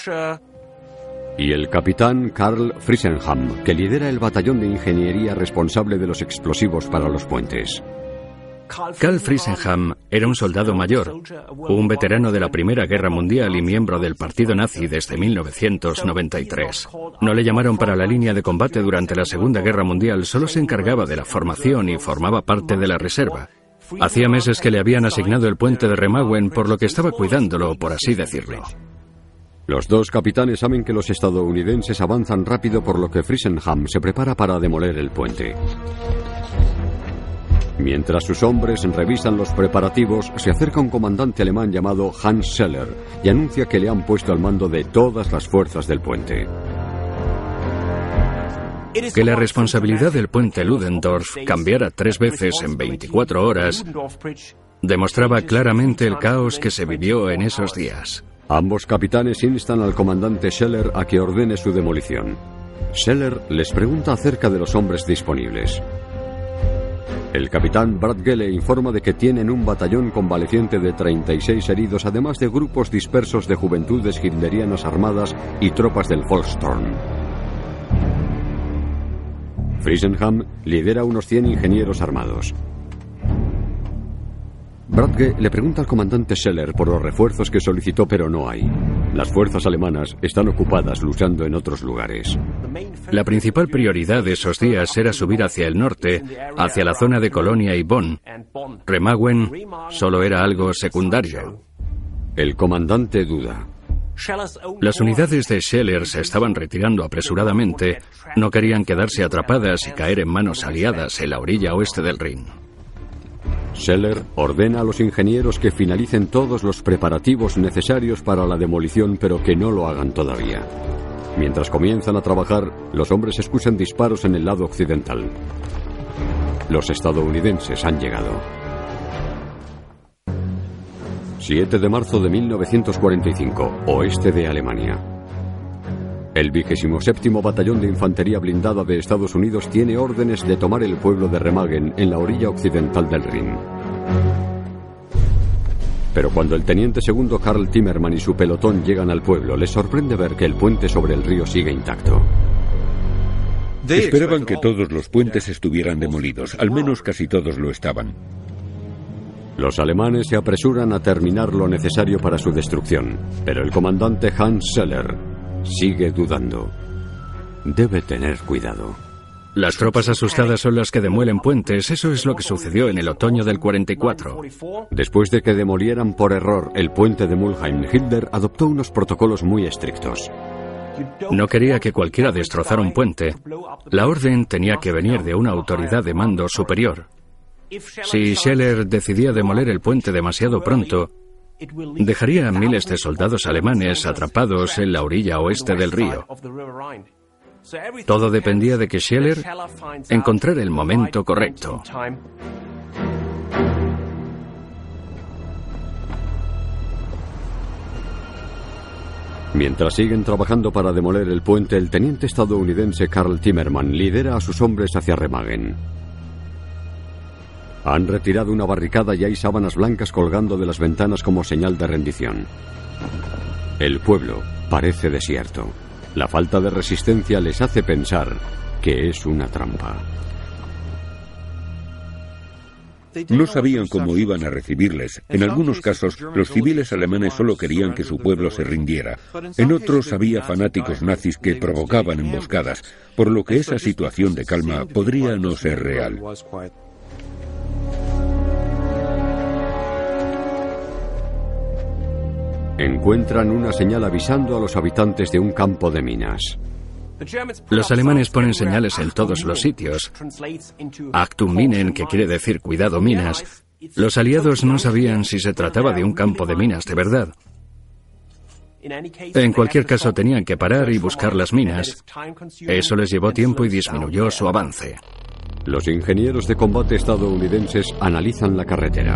Y el capitán Karl Friesenham, que lidera el batallón de ingeniería responsable de los explosivos para los puentes. Karl Friesenham era un soldado mayor, un veterano de la Primera Guerra Mundial y miembro del partido nazi desde 1993. No le llamaron para la línea de combate durante la Segunda Guerra Mundial, solo se encargaba de la formación y formaba parte de la reserva. Hacía meses que le habían asignado el puente de Remagen, por lo que estaba cuidándolo, por así decirlo. Los dos capitanes saben que los estadounidenses avanzan rápido, por lo que Friesenham se prepara para demoler el puente. Mientras sus hombres revisan los preparativos, se acerca un comandante alemán llamado Hans Scheller y anuncia que le han puesto al mando de todas las fuerzas del puente. Que la responsabilidad del puente Ludendorff cambiara 3 veces en 24 horas demostraba claramente el caos que se vivió en esos días. Ambos capitanes instan al comandante Scheller a que ordene su demolición. Scheller les pregunta acerca de los hombres disponibles. El capitán Bradge le informa de que tienen un batallón convaleciente de 36 heridos, además de grupos dispersos de juventudes hitlerianas armadas y tropas del Volkssturm. Friesenham lidera unos 100 ingenieros armados. Bradke le pregunta al comandante Scheller por los refuerzos que solicitó, pero no hay. Las fuerzas alemanas están ocupadas luchando en otros lugares. La principal prioridad de esos días era subir hacia el norte, hacia la zona de Colonia y Bonn. Remagen solo era algo secundario. El comandante duda. Las unidades de Scheller se estaban retirando apresuradamente, no querían quedarse atrapadas y caer en manos aliadas en la orilla oeste del Rin. Scheller ordena a los ingenieros que finalicen todos los preparativos necesarios para la demolición, pero que no lo hagan todavía. Mientras comienzan a trabajar, los hombres escuchan disparos en el lado occidental. Los estadounidenses han llegado. 7 de marzo de 1945, oeste de Alemania. El 27º Batallón de Infantería Blindada de Estados Unidos tiene órdenes de tomar el pueblo de Remagen en la orilla occidental del Rin. Pero cuando el teniente segundo Karl Timmermann y su pelotón llegan al pueblo, les sorprende ver que el puente sobre el río sigue intacto. Esperaban que todos los puentes estuvieran demolidos, al menos casi todos lo estaban. Los alemanes se apresuran a terminar lo necesario para su destrucción, pero el comandante Hans Scheller sigue dudando. Debe tener cuidado. Las tropas asustadas son las que demuelen puentes. Eso es lo que sucedió en el otoño del 44. Después de que demolieran por error el puente de Mulheim, Hitler adoptó unos protocolos muy estrictos. No quería que cualquiera destrozara un puente. La orden tenía que venir de una autoridad de mando superior. Si Scheller decidía demoler el puente demasiado pronto, dejaría a miles de soldados alemanes atrapados en la orilla oeste del río. Todo dependía de que Scheller encontrara el momento correcto. Mientras siguen trabajando para demoler el puente, el teniente estadounidense Karl Timmermann lidera a sus hombres hacia Remagen. Han retirado una barricada y hay sábanas blancas colgando de las ventanas como señal de rendición. El pueblo parece desierto. La falta de resistencia les hace pensar que es una trampa. No sabían cómo iban a recibirles. En algunos casos, los civiles alemanes solo querían que su pueblo se rindiera. En otros había fanáticos nazis que provocaban emboscadas, por lo que esa situación de calma podría no ser real. Encuentran una señal avisando a los habitantes de un campo de minas. Los alemanes ponen señales en todos los sitios. Achtung Minen, que quiere decir cuidado minas. Los aliados no sabían si se trataba de un campo de minas de verdad. En cualquier caso, tenían que parar y buscar las minas. Eso les llevó tiempo y disminuyó su avance. Los ingenieros de combate estadounidenses analizan la carretera.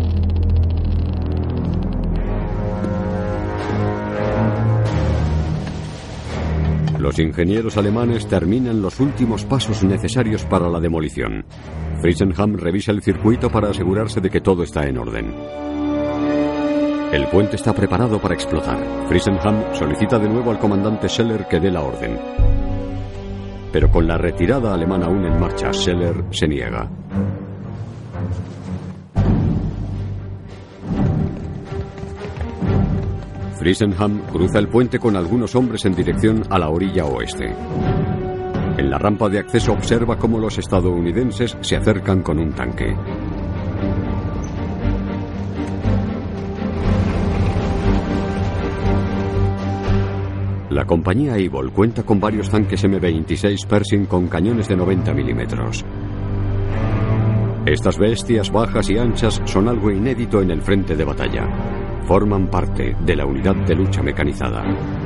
Los ingenieros alemanes terminan los últimos pasos necesarios para la demolición. Friesenham revisa el circuito para asegurarse de que todo está en orden. El puente está preparado para explotar. Friesenham solicita de nuevo al comandante Scheller que dé la orden. Pero con la retirada alemana aún en marcha, Scheller se niega. Friesenham cruza el puente con algunos hombres en dirección a la orilla oeste. En la rampa de acceso observa cómo los estadounidenses se acercan con un tanque. La compañía Eibol cuenta con varios tanques M26 Pershing con cañones de 90 milímetros. Estas bestias bajas y anchas son algo inédito en el frente de batalla. Forman parte de la unidad de lucha mecanizada.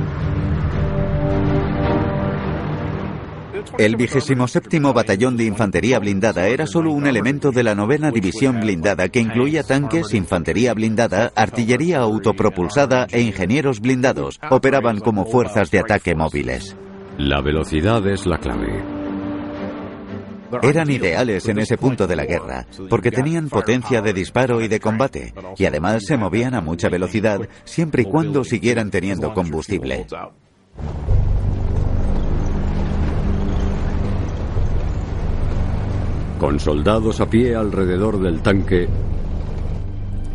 El 27º Batallón de Infantería Blindada era solo un elemento de la 9ª División Blindada que incluía tanques, infantería blindada, artillería autopropulsada e ingenieros blindados. Operaban como fuerzas de ataque móviles. La velocidad es la clave. Eran ideales en ese punto de la guerra, porque tenían potencia de disparo y de combate, y además se movían a mucha velocidad siempre y cuando siguieran teniendo combustible. Con soldados a pie alrededor del tanque,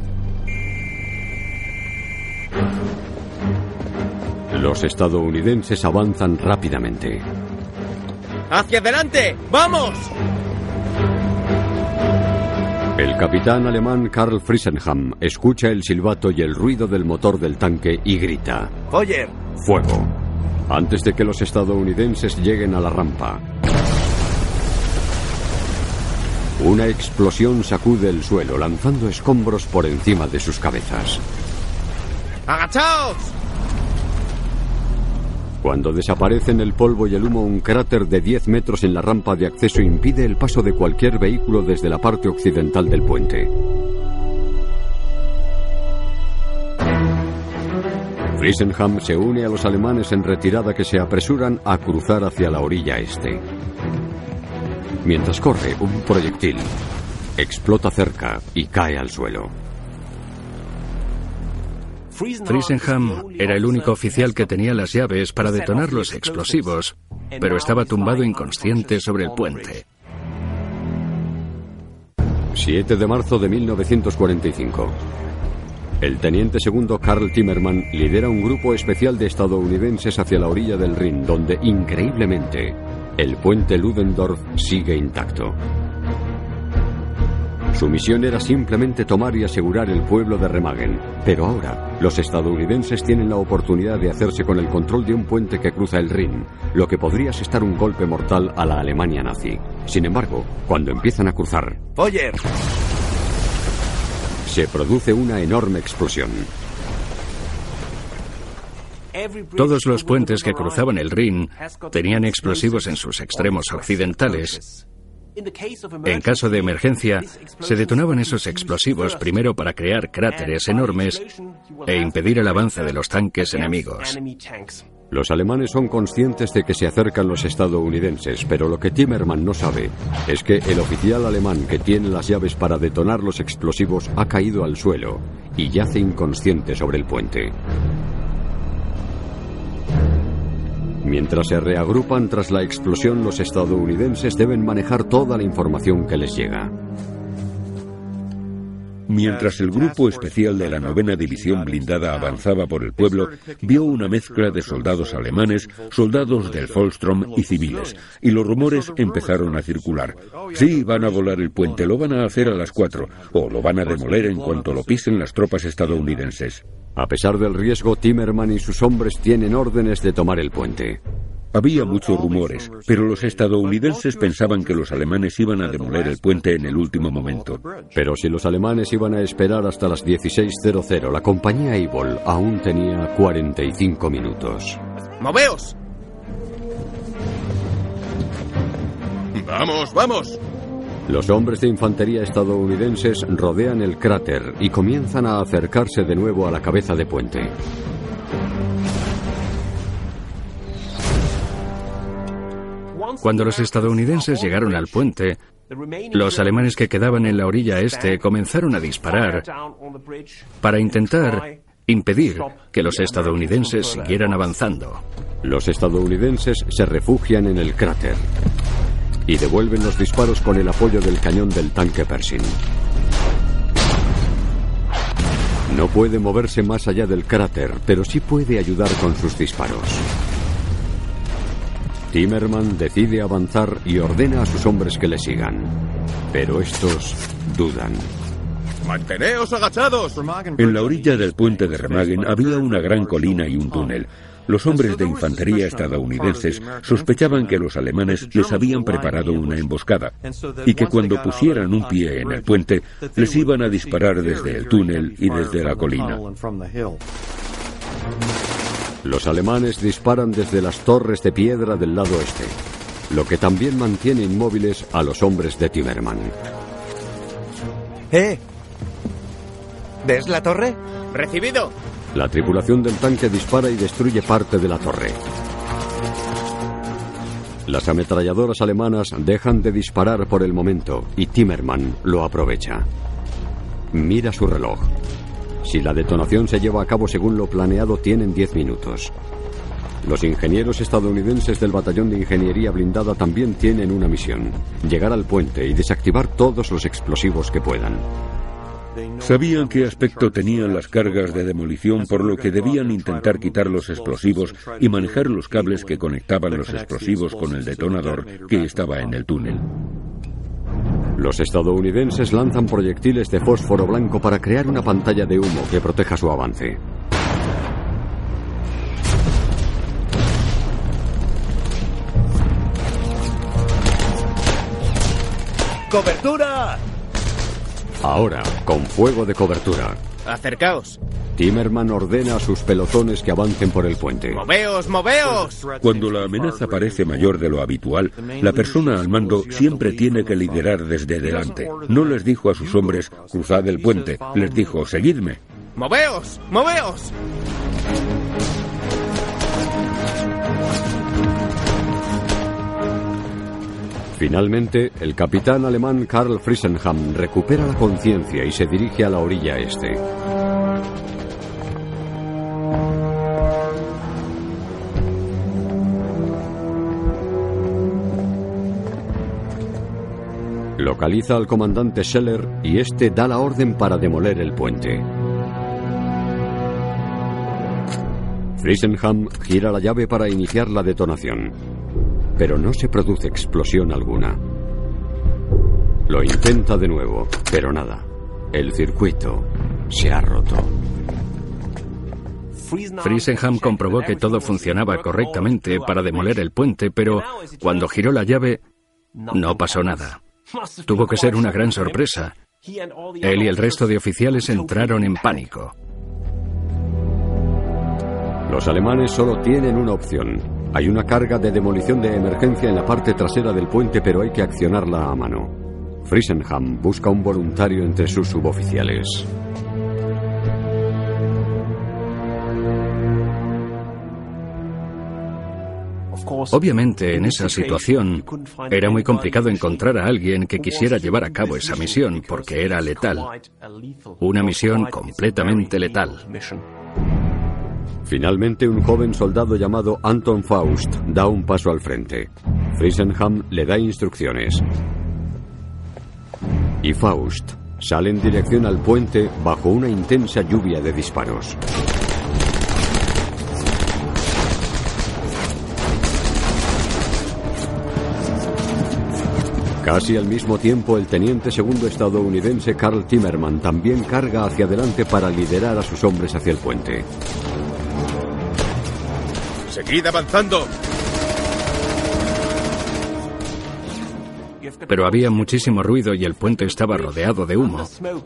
Los estadounidenses avanzan rápidamente. ¡Hacia adelante! ¡Vamos! El capitán alemán Karl Friesenham escucha el silbato y el ruido del motor del tanque y grita: ¡Feuer! ¡Fuego! Antes de que los estadounidenses lleguen a la rampa. Una explosión sacude el suelo, lanzando escombros por encima de sus cabezas. ¡Agachaos! Cuando desaparecen el polvo y el humo, un cráter de 10 metros en la rampa de acceso impide el paso de cualquier vehículo desde la parte occidental del puente. Friesenham se une a los alemanes en retirada que se apresuran a cruzar hacia la orilla este. Mientras corre, un proyectil explota cerca y cae al suelo. Friesenham era el único oficial que tenía las llaves para detonar los explosivos, pero estaba tumbado inconsciente sobre el puente. 7 de marzo de 1945. El teniente segundo Karl Timmerman lidera un grupo especial de estadounidenses hacia la orilla del Rin, donde, increíblemente, el puente Ludendorff sigue intacto. Su misión era simplemente tomar y asegurar el pueblo de Remagen, pero ahora los estadounidenses tienen la oportunidad de hacerse con el control de un puente que cruza el Rin, lo que podría asestar un golpe mortal a la Alemania nazi. Sin embargo, cuando empiezan a cruzar, ¡Feuer! Se produce una enorme explosión. Todos los puentes que cruzaban el Rin tenían explosivos en sus extremos occidentales. En caso de emergencia, se detonaban esos explosivos primero para crear cráteres enormes e impedir el avance de los tanques enemigos. Los alemanes son conscientes de que se acercan los estadounidenses, pero lo que Timmerman no sabe es que el oficial alemán que tiene las llaves para detonar los explosivos ha caído al suelo y yace inconsciente sobre el puente. Mientras se reagrupan tras la explosión, los estadounidenses deben manejar toda la información que les llega. Mientras el grupo especial de la 9ª División Blindada avanzaba por el pueblo, vio una mezcla de soldados alemanes, soldados del Volkssturm y civiles, y los rumores empezaron a circular. Sí, van a volar el puente, lo van a hacer a las 4, o lo van a demoler en cuanto lo pisen las tropas estadounidenses. A pesar del riesgo, Timmerman y sus hombres tienen órdenes de tomar el puente. Había muchos rumores, pero los estadounidenses pensaban que los alemanes iban a demoler el puente en el último momento. Pero si los alemanes iban a esperar hasta las 16:00, la compañía Eibol aún tenía 45 minutos. ¡Moveos! ¡Vamos, vamos! Los hombres de infantería estadounidenses rodean el cráter y comienzan a acercarse de nuevo a la cabeza de puente. Cuando los estadounidenses llegaron al puente, los alemanes que quedaban en la orilla este comenzaron a disparar para intentar impedir que los estadounidenses siguieran avanzando. Los estadounidenses se refugian en el cráter y devuelven los disparos con el apoyo del cañón del tanque Pershing. No puede moverse más allá del cráter, pero sí puede ayudar con sus disparos. Timmerman decide avanzar y ordena a sus hombres que le sigan, pero estos dudan. ¡Manteneos agachados! En la orilla del puente de Remagen había una gran colina y un túnel. Los hombres de infantería estadounidenses sospechaban que los alemanes les habían preparado una emboscada y que cuando pusieran un pie en el puente les iban a disparar desde el túnel y desde la colina. Los alemanes disparan desde las torres de piedra del lado este, lo que también mantiene inmóviles a los hombres de Timmerman. ¿Ves la torre? ¡Recibido! La tripulación del tanque dispara y destruye parte de la torre. Las ametralladoras alemanas dejan de disparar por el momento y Timmerman lo aprovecha. Mira su reloj. Si la detonación se lleva a cabo según lo planeado, tienen 10 minutos. Los ingenieros estadounidenses del batallón de ingeniería blindada también tienen una misión: llegar al puente y desactivar todos los explosivos que puedan. Sabían qué aspecto tenían las cargas de demolición, por lo que debían intentar quitar los explosivos y manejar los cables que conectaban los explosivos con el detonador que estaba en el túnel. Los estadounidenses lanzan proyectiles de fósforo blanco para crear una pantalla de humo que proteja su avance. ¡Cobertura! Ahora, con fuego de cobertura, ¡Acercaos! Timmerman ordena a sus pelotones que avancen por el puente. ¡Moveos, moveos! Cuando la amenaza parece mayor de lo habitual, la persona al mando siempre tiene que liderar desde delante. No les dijo a sus hombres, cruzad el puente, les dijo, seguidme. ¡Moveos, moveos! Finalmente, el capitán alemán Karl Friesenham recupera la conciencia y se dirige a la orilla este. Localiza al comandante Scheller y este da la orden para demoler el puente. Friesenham gira la llave para iniciar la detonación, pero no se produce explosión alguna. Lo intenta de nuevo, pero nada. El circuito se ha roto. Friesenham comprobó que todo funcionaba correctamente para demoler el puente, pero cuando giró la llave, no pasó nada. Tuvo que ser una gran sorpresa. Él y el resto de oficiales entraron en pánico. Los alemanes solo tienen una opción. Hay una carga de demolición de emergencia en la parte trasera del puente, pero hay que accionarla a mano. Friesenham busca un voluntario entre sus suboficiales. Obviamente, en esa situación, era muy complicado encontrar a alguien que quisiera llevar a cabo esa misión, porque era letal. Una misión completamente letal. Finalmente, un joven soldado llamado Anton Faust da un paso al frente. Friesenham le da instrucciones. Y Faust sale en dirección al puente bajo una intensa lluvia de disparos. Casi al mismo tiempo, el teniente segundo estadounidense Karl Timmerman también carga hacia adelante para liderar a sus hombres hacia el puente. ¡Seguid avanzando! Pero había muchísimo ruido y el puente estaba rodeado de humo.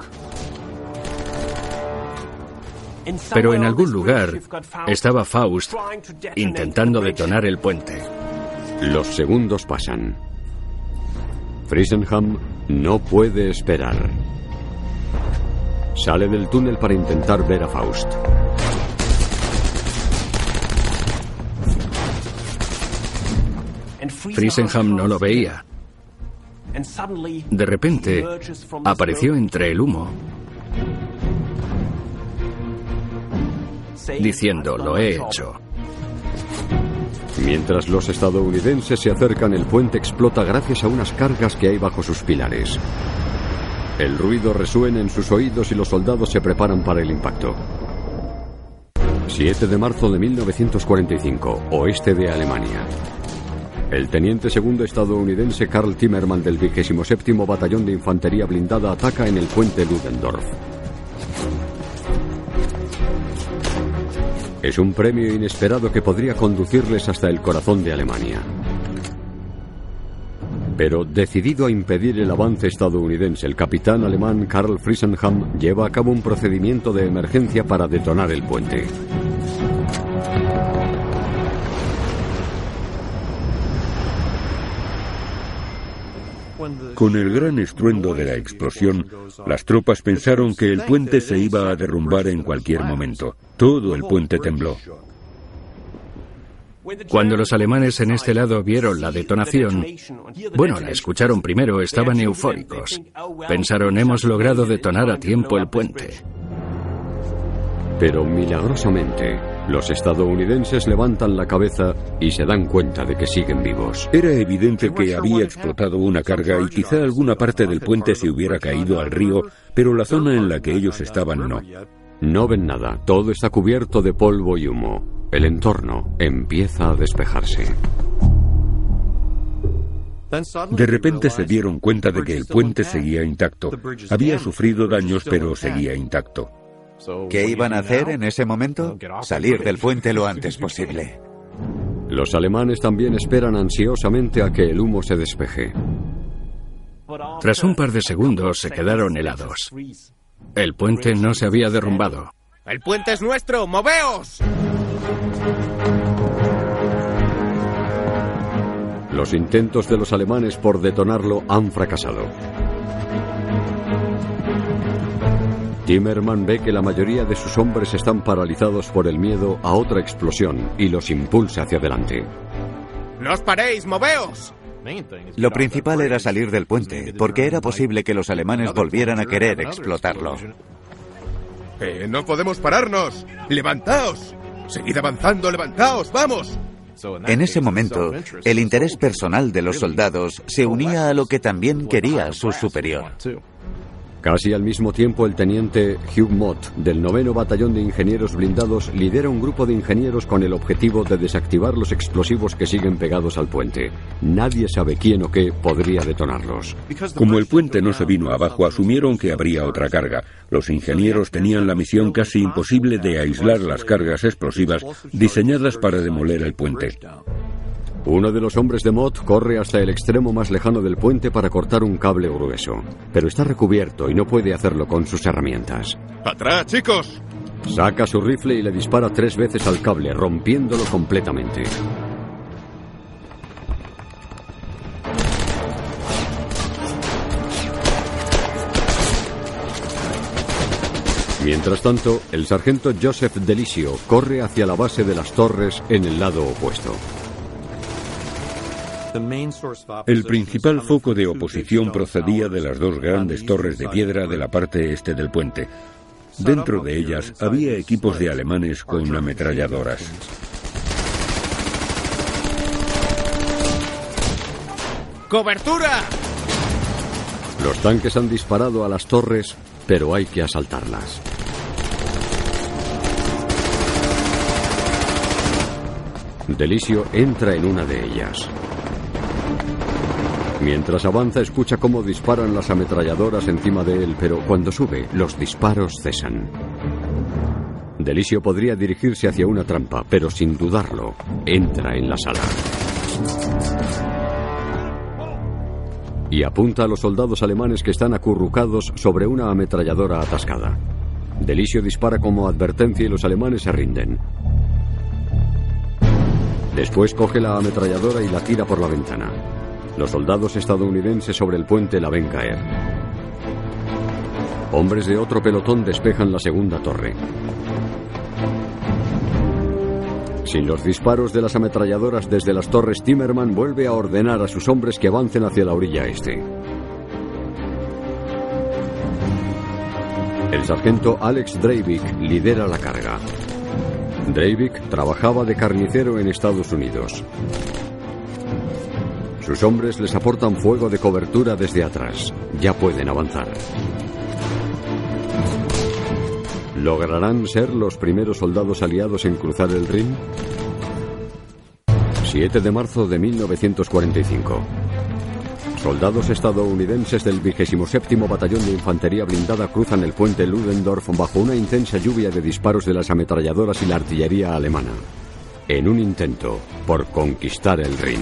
Pero en algún lugar estaba Faust intentando detonar el puente. Los segundos pasan. Friesenham no puede esperar. Sale del túnel para intentar ver a Faust. Friesenham no lo veía. De repente, apareció entre el humo, diciendo, lo he hecho. Mientras los estadounidenses se acercan, el puente explota gracias a unas cargas que hay bajo sus pilares. El ruido resuena en sus oídos y los soldados se preparan para el impacto. 7 de marzo de 1945, oeste de Alemania. El teniente segundo estadounidense Karl Timmerman del 27º Batallón de Infantería Blindada ataca en el puente Ludendorff. Es un premio inesperado que podría conducirles hasta el corazón de Alemania. Pero decidido a impedir el avance estadounidense, el capitán alemán Karl Friesenham lleva a cabo un procedimiento de emergencia para detonar el puente. Con el gran estruendo de la explosión, las tropas pensaron que el puente se iba a derrumbar en cualquier momento. Todo el puente tembló. Cuando los alemanes en este lado vieron la detonación, bueno, la escucharon primero, estaban eufóricos. Pensaron, hemos logrado detonar a tiempo el puente. Pero milagrosamente, Los estadounidenses levantan la cabeza y se dan cuenta de que siguen vivos. Era evidente que había explotado una carga y quizá alguna parte del puente se hubiera caído al río, pero la zona en la que ellos estaban no. No ven nada, todo está cubierto de polvo y humo. El entorno empieza a despejarse. De repente se dieron cuenta de que el puente seguía intacto. Había sufrido daños, pero seguía intacto. ¿Qué iban a hacer en ese momento? Salir del puente lo antes posible. Los alemanes también esperan ansiosamente a que el humo se despeje. Tras un par de segundos se quedaron helados. El puente no se había derrumbado. ¡El puente es nuestro! ¡Moveos! Los intentos de los alemanes por detonarlo han fracasado. Timmerman ve que la mayoría de sus hombres están paralizados por el miedo a otra explosión y los impulsa hacia adelante. ¡No os paréis! ¡Moveos! Lo principal era salir del puente, porque era posible que los alemanes volvieran a querer explotarlo. ¡No podemos pararnos! ¡Levantaos! ¡Seguid avanzando! ¡Levantaos! ¡Vamos! En ese momento, el interés personal de los soldados se unía a lo que también quería su superior. Casi al mismo tiempo, el teniente Hugh Mott, del 9º Batallón de Ingenieros Blindados, lidera un grupo de ingenieros con el objetivo de desactivar los explosivos que siguen pegados al puente. Nadie sabe quién o qué podría detonarlos. Como el puente no se vino abajo, asumieron que habría otra carga. Los ingenieros tenían la misión casi imposible de aislar las cargas explosivas diseñadas para demoler el puente. Uno de los hombres de Mott corre hasta el extremo más lejano del puente para cortar un cable grueso, pero está recubierto y no puede hacerlo con sus herramientas. ¡Atrás, chicos! Saca su rifle y le dispara 3 veces al cable, rompiéndolo completamente. Mientras tanto, el sargento Joseph Delisio corre hacia la base de las torres en el lado opuesto. El principal foco de oposición procedía de las 2 grandes torres de piedra de la parte este del puente. Dentro de ellas había equipos de alemanes con ametralladoras. ¡Cobertura! Los tanques han disparado a las torres, pero hay que asaltarlas. Delisio entra en una de ellas. Mientras avanza, escucha cómo disparan las ametralladoras encima de él, pero cuando sube, los disparos cesan. Delisio podría dirigirse hacia una trampa, pero sin dudarlo, entra en la sala. Y apunta a los soldados alemanes que están acurrucados sobre una ametralladora atascada. Delisio dispara como advertencia y los alemanes se rinden. Después coge la ametralladora y la tira por la ventana. Los soldados estadounidenses sobre el puente la ven caer. Hombres de otro pelotón despejan la segunda torre. Sin los disparos de las ametralladoras desde las torres, Timmerman vuelve a ordenar a sus hombres que avancen hacia la orilla este. El sargento Alex Dreivik lidera la carga. Dreivik trabajaba de carnicero en Estados Unidos. Sus hombres les aportan fuego de cobertura desde atrás. Ya pueden avanzar. ¿Lograrán ser los primeros soldados aliados en cruzar el Rin? 7 de marzo de 1945. Soldados estadounidenses del 27º Batallón de Infantería Blindada cruzan el puente Ludendorff bajo una intensa lluvia de disparos de las ametralladoras y la artillería alemana, en un intento por conquistar el Rin.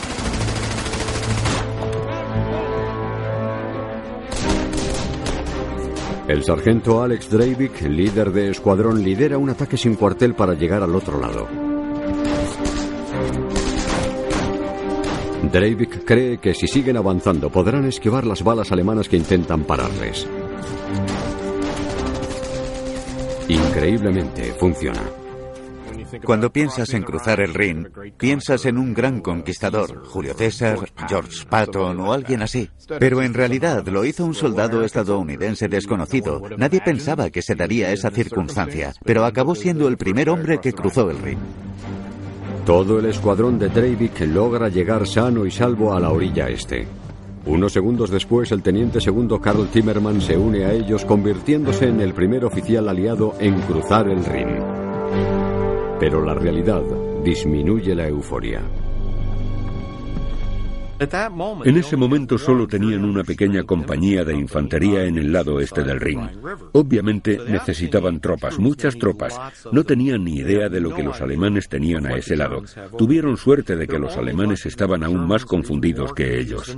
El sargento Alex Dreivik, líder de escuadrón, lidera un ataque sin cuartel para llegar al otro lado. Dreivik cree que si siguen avanzando podrán esquivar las balas alemanas que intentan pararles. Increíblemente funciona. Cuando piensas en cruzar el Rin, piensas en un gran conquistador, Julio César, George Patton o alguien así. Pero en realidad lo hizo un soldado estadounidense desconocido. Nadie pensaba que se daría esa circunstancia, pero acabó siendo el primer hombre que cruzó el Rin. Todo el escuadrón de Treivik logra llegar sano y salvo a la orilla este. Unos segundos después, el teniente segundo Karl Timmerman se une a ellos, convirtiéndose en el primer oficial aliado en cruzar el Rin. Pero la realidad disminuye la euforia. En ese momento solo tenían una pequeña compañía de infantería en el lado este del Rin. Obviamente necesitaban tropas, muchas tropas. No tenían ni idea de lo que los alemanes tenían a ese lado. Tuvieron suerte de que los alemanes estaban aún más confundidos que ellos.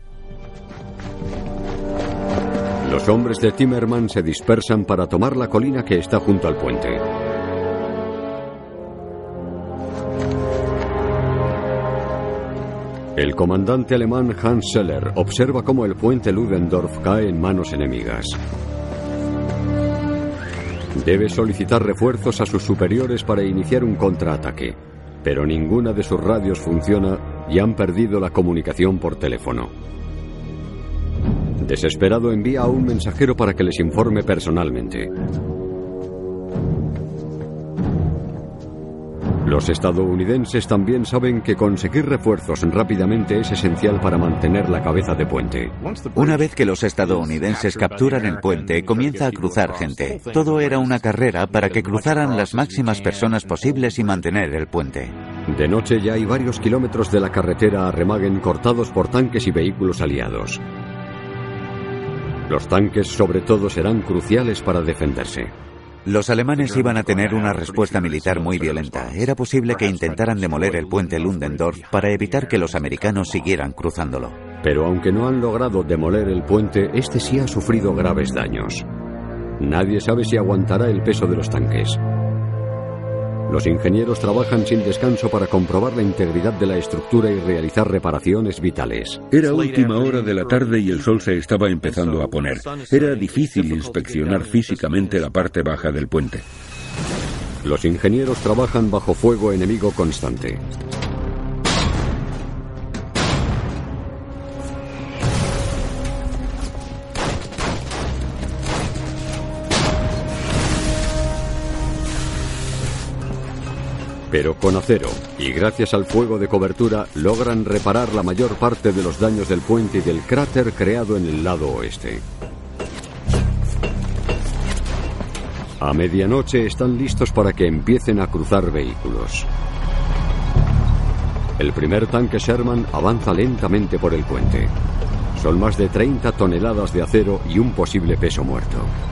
Los hombres de Timmerman se dispersan para tomar la colina que está junto al puente. El comandante alemán Hans Seller observa cómo el puente Ludendorff cae en manos enemigas. Debe solicitar refuerzos a sus superiores para iniciar un contraataque, pero ninguna de sus radios funciona y han perdido la comunicación por teléfono. Desesperado envía a un mensajero para que les informe personalmente. Los estadounidenses también saben que conseguir refuerzos rápidamente es esencial para mantener la cabeza de puente. Una vez que los estadounidenses capturan el puente, comienza a cruzar gente. Todo era una carrera para que cruzaran las máximas personas posibles y mantener el puente. De noche ya hay varios kilómetros de la carretera a Remagen cortados por tanques y vehículos aliados. Los tanques sobre todo serán cruciales para defenderse. Los alemanes iban a tener una respuesta militar muy violenta. Era posible que intentaran demoler el puente Ludendorff para evitar que los americanos siguieran cruzándolo. Pero aunque no han logrado demoler el puente, este sí ha sufrido graves daños. Nadie sabe si aguantará el peso de los tanques. Los ingenieros trabajan sin descanso para comprobar la integridad de la estructura y realizar reparaciones vitales. Era última hora de la tarde y el sol se estaba empezando a poner. Era difícil inspeccionar físicamente la parte baja del puente. Los ingenieros trabajan bajo fuego enemigo constante. Pero con acero, y gracias al fuego de cobertura, logran reparar la mayor parte de los daños del puente y del cráter creado en el lado oeste. A medianoche están listos para que empiecen a cruzar vehículos. El primer tanque Sherman avanza lentamente por el puente. Son más de 30 toneladas de acero y un posible peso muerto.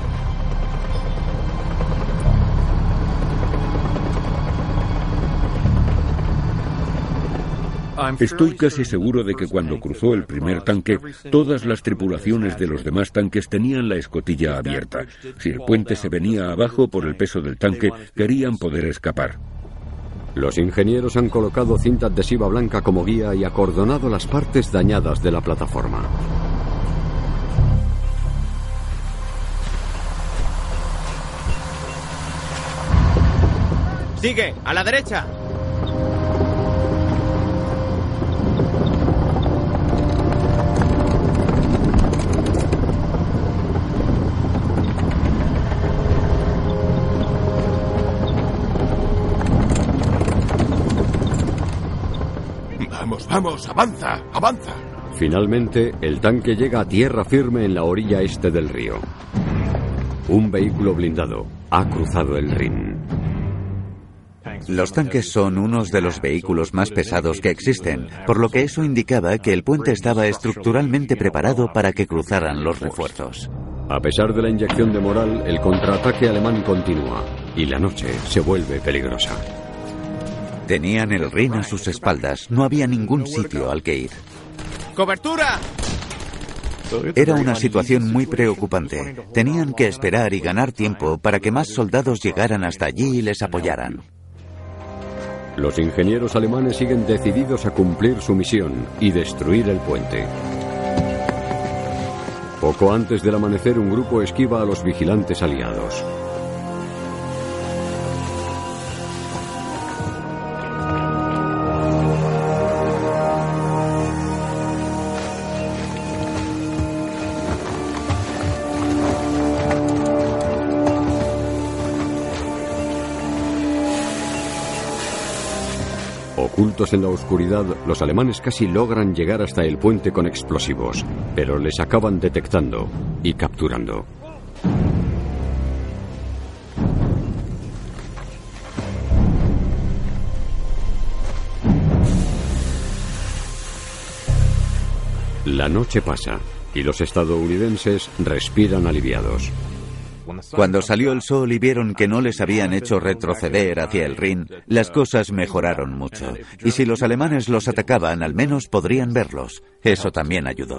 Estoy casi seguro de que cuando cruzó el primer tanque, todas las tripulaciones de los demás tanques tenían la escotilla abierta. Si el puente se venía abajo por el peso del tanque, querían poder escapar. Los ingenieros han colocado cinta adhesiva blanca como guía y acordonado las partes dañadas de la plataforma. ¡Sigue! ¡A la derecha! ¡Vamos! ¡Avanza! ¡Avanza! Finalmente, el tanque llega a tierra firme en la orilla este del río. Un vehículo blindado ha cruzado el Rin. Los tanques son unos de los vehículos más pesados que existen, por lo que eso indicaba que el puente estaba estructuralmente preparado para que cruzaran los refuerzos. A pesar de la inyección de moral, el contraataque alemán continúa y la noche se vuelve peligrosa. Tenían el Rin a sus espaldas, no había ningún sitio al que ir. ¡Cobertura! Era una situación muy preocupante. Tenían que esperar y ganar tiempo para que más soldados llegaran hasta allí y les apoyaran. Los ingenieros alemanes siguen decididos a cumplir su misión y destruir el puente. Poco antes del amanecer, un grupo esquiva a los vigilantes aliados. Ocultos en la oscuridad, los alemanes casi logran llegar hasta el puente con explosivos, pero les acaban detectando y capturando. La noche pasa y los estadounidenses respiran aliviados. Cuando salió el sol y vieron que no les habían hecho retroceder hacia el Rin, las cosas mejoraron mucho. Y si los alemanes los atacaban, al menos podrían verlos. Eso también ayudó.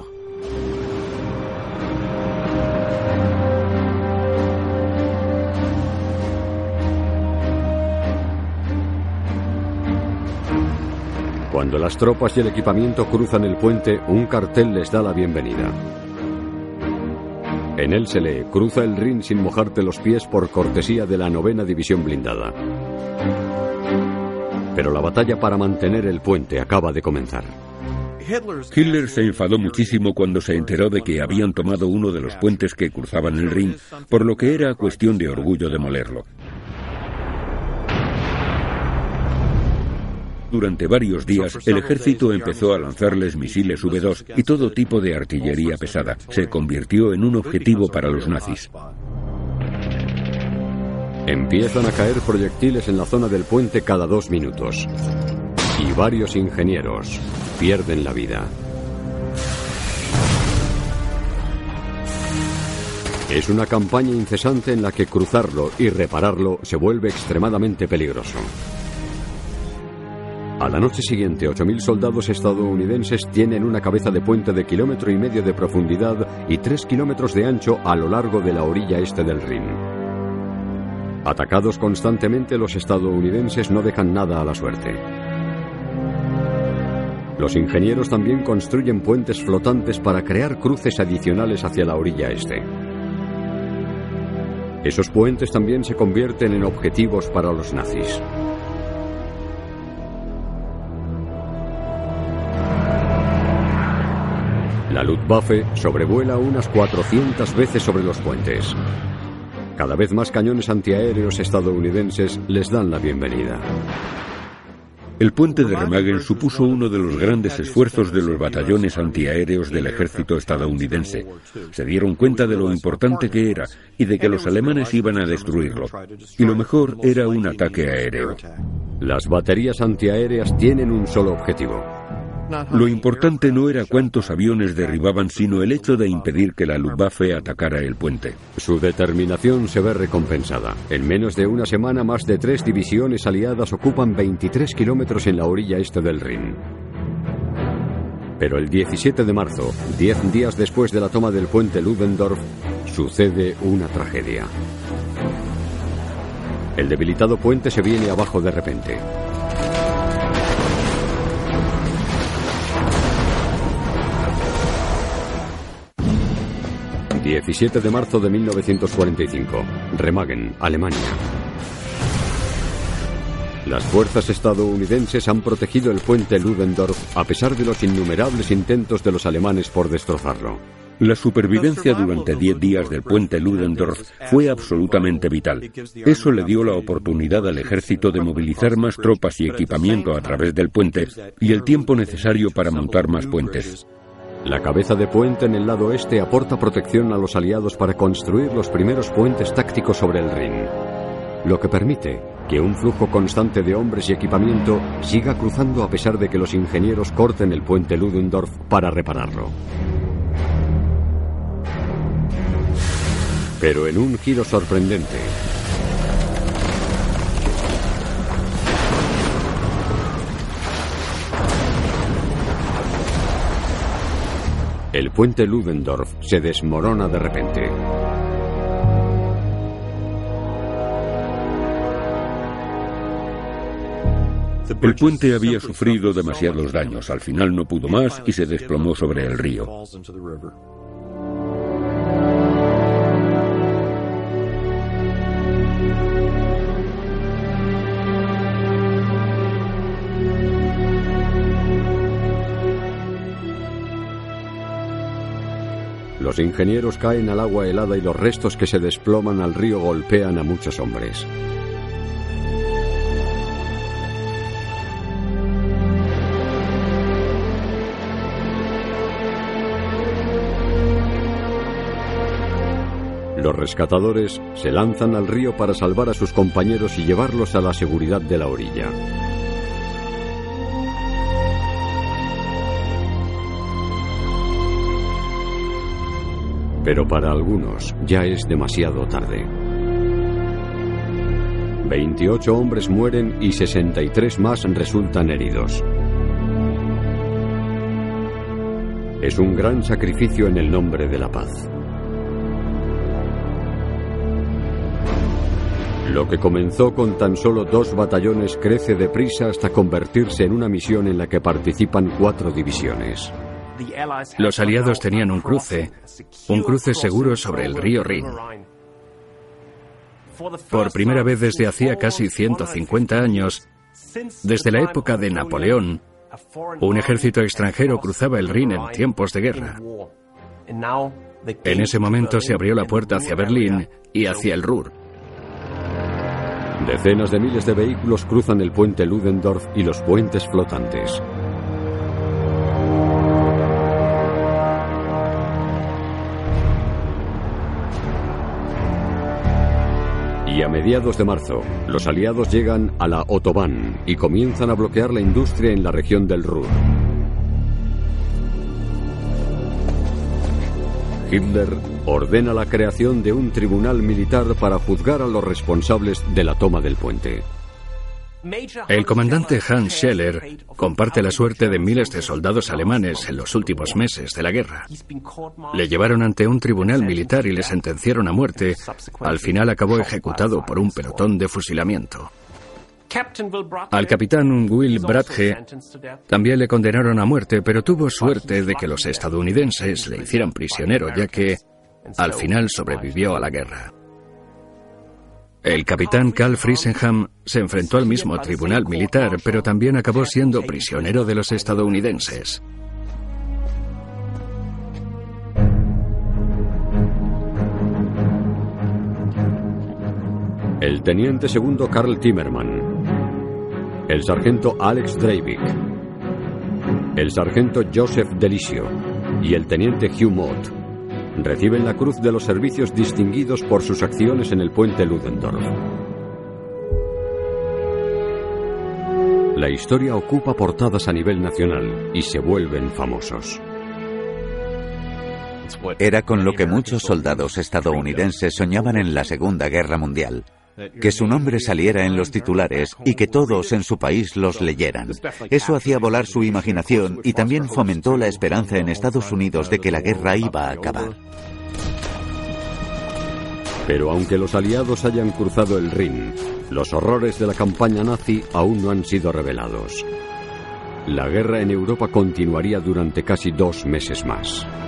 Cuando las tropas y el equipamiento cruzan el puente, un cartel les da la bienvenida. En él se lee: cruza el Rin sin mojarte los pies por cortesía de la 9ª División Blindada. Pero la batalla para mantener el puente acaba de comenzar. Hitler se enfadó muchísimo cuando se enteró de que habían tomado uno de los puentes que cruzaban el Rin, por lo que era cuestión de orgullo demolerlo. Durante varios días, el ejército empezó a lanzarles misiles V2 y todo tipo de artillería pesada. Se convirtió en un objetivo para los nazis. Empiezan a caer proyectiles en la zona del puente cada 2 minutos. Y varios ingenieros pierden la vida. Es una campaña incesante en la que cruzarlo y repararlo se vuelve extremadamente peligroso. A la noche siguiente, 8.000 soldados estadounidenses tienen una cabeza de puente de 1,5 kilómetros de profundidad y 3 kilómetros de ancho a lo largo de la orilla este del Rin. Atacados constantemente, los estadounidenses no dejan nada a la suerte. Los ingenieros también construyen puentes flotantes para crear cruces adicionales hacia la orilla este. Esos puentes también se convierten en objetivos para los nazis. La Luftwaffe sobrevuela unas 400 veces sobre los puentes. Cada vez más cañones antiaéreos estadounidenses les dan la bienvenida. El puente de Remagen supuso uno de los grandes esfuerzos de los batallones antiaéreos del ejército estadounidense. Se dieron cuenta de lo importante que era y de que los alemanes iban a destruirlo. Y lo mejor era un ataque aéreo. Las baterías antiaéreas tienen un solo objetivo: Lo importante no era cuántos aviones derribaban, sino el hecho de impedir que la Luftwaffe atacara el puente. Su determinación se ve recompensada. En menos de una semana, más de 3 divisiones aliadas ocupan 23 kilómetros en la orilla este del Rin. Pero el 17 de marzo, 10 días después de la toma del puente Ludendorff, sucede una tragedia. El debilitado puente se viene abajo de repente. 17 de marzo de 1945, Remagen, Alemania. Las fuerzas estadounidenses han protegido el puente Ludendorff a pesar de los innumerables intentos de los alemanes por destrozarlo. La supervivencia durante 10 días del puente Ludendorff fue absolutamente vital. Eso le dio la oportunidad al ejército de movilizar más tropas y equipamiento a través del puente y el tiempo necesario para montar más puentes. La cabeza de puente en el lado este aporta protección a los aliados para construir los primeros puentes tácticos sobre el Rin, lo que permite que un flujo constante de hombres y equipamiento siga cruzando a pesar de que los ingenieros corten el puente Ludendorff para repararlo. Pero en un giro sorprendente, el puente Ludendorff se desmorona de repente. El puente había sufrido demasiados daños. Al final no pudo más y se desplomó sobre el río. Los ingenieros caen al agua helada y los restos que se desploman al río golpean a muchos hombres. Los rescatadores se lanzan al río para salvar a sus compañeros y llevarlos a la seguridad de la orilla. Pero para algunos ya es demasiado tarde. 28 hombres mueren y 63 más resultan heridos. Es un gran sacrificio en el nombre de la paz. Lo que comenzó con tan solo 2 batallones crece deprisa hasta convertirse en una misión en la que participan 4 divisiones. Los aliados tenían un cruce seguro sobre el río Rin. Por primera vez desde hacía casi 150 años, desde la época de Napoleón, un ejército extranjero cruzaba el Rin en tiempos de guerra. En ese momento se abrió la puerta hacia Berlín y hacia el Ruhr. Decenas de miles de vehículos cruzan el puente Ludendorff y los puentes flotantes. Y a mediados de marzo, los aliados llegan a la Autobahn y comienzan a bloquear la industria en la región del Ruhr. Hitler ordena la creación de un tribunal militar para juzgar a los responsables de la toma del puente. El comandante Hans Scheller comparte la suerte de miles de soldados alemanes en los últimos meses de la guerra. Le llevaron ante un tribunal militar y le sentenciaron a muerte. Al final acabó ejecutado por un pelotón de fusilamiento. Al capitán Will Bradge también le condenaron a muerte, pero tuvo suerte de que los estadounidenses le hicieran prisionero, ya que al final sobrevivió a la guerra. El capitán Karl Friesenham se enfrentó al mismo tribunal militar, pero también acabó siendo prisionero de los estadounidenses. El teniente segundo Karl Timmermann, el sargento Alex Dreivik, el sargento Joseph Delisio y el teniente Hugh Mott reciben la Cruz de los Servicios Distinguidos por sus acciones en el puente Ludendorff. La historia ocupa portadas a nivel nacional y se vuelven famosos. Era con lo que muchos soldados estadounidenses soñaban en la Segunda Guerra Mundial. Que su nombre saliera en los titulares y que todos en su país los leyeran. Eso hacía volar su imaginación y también fomentó la esperanza en Estados Unidos de que la guerra iba a acabar. Pero aunque los aliados hayan cruzado el Rin, los horrores de la campaña nazi aún no han sido revelados. La guerra en Europa continuaría durante casi 2 meses más.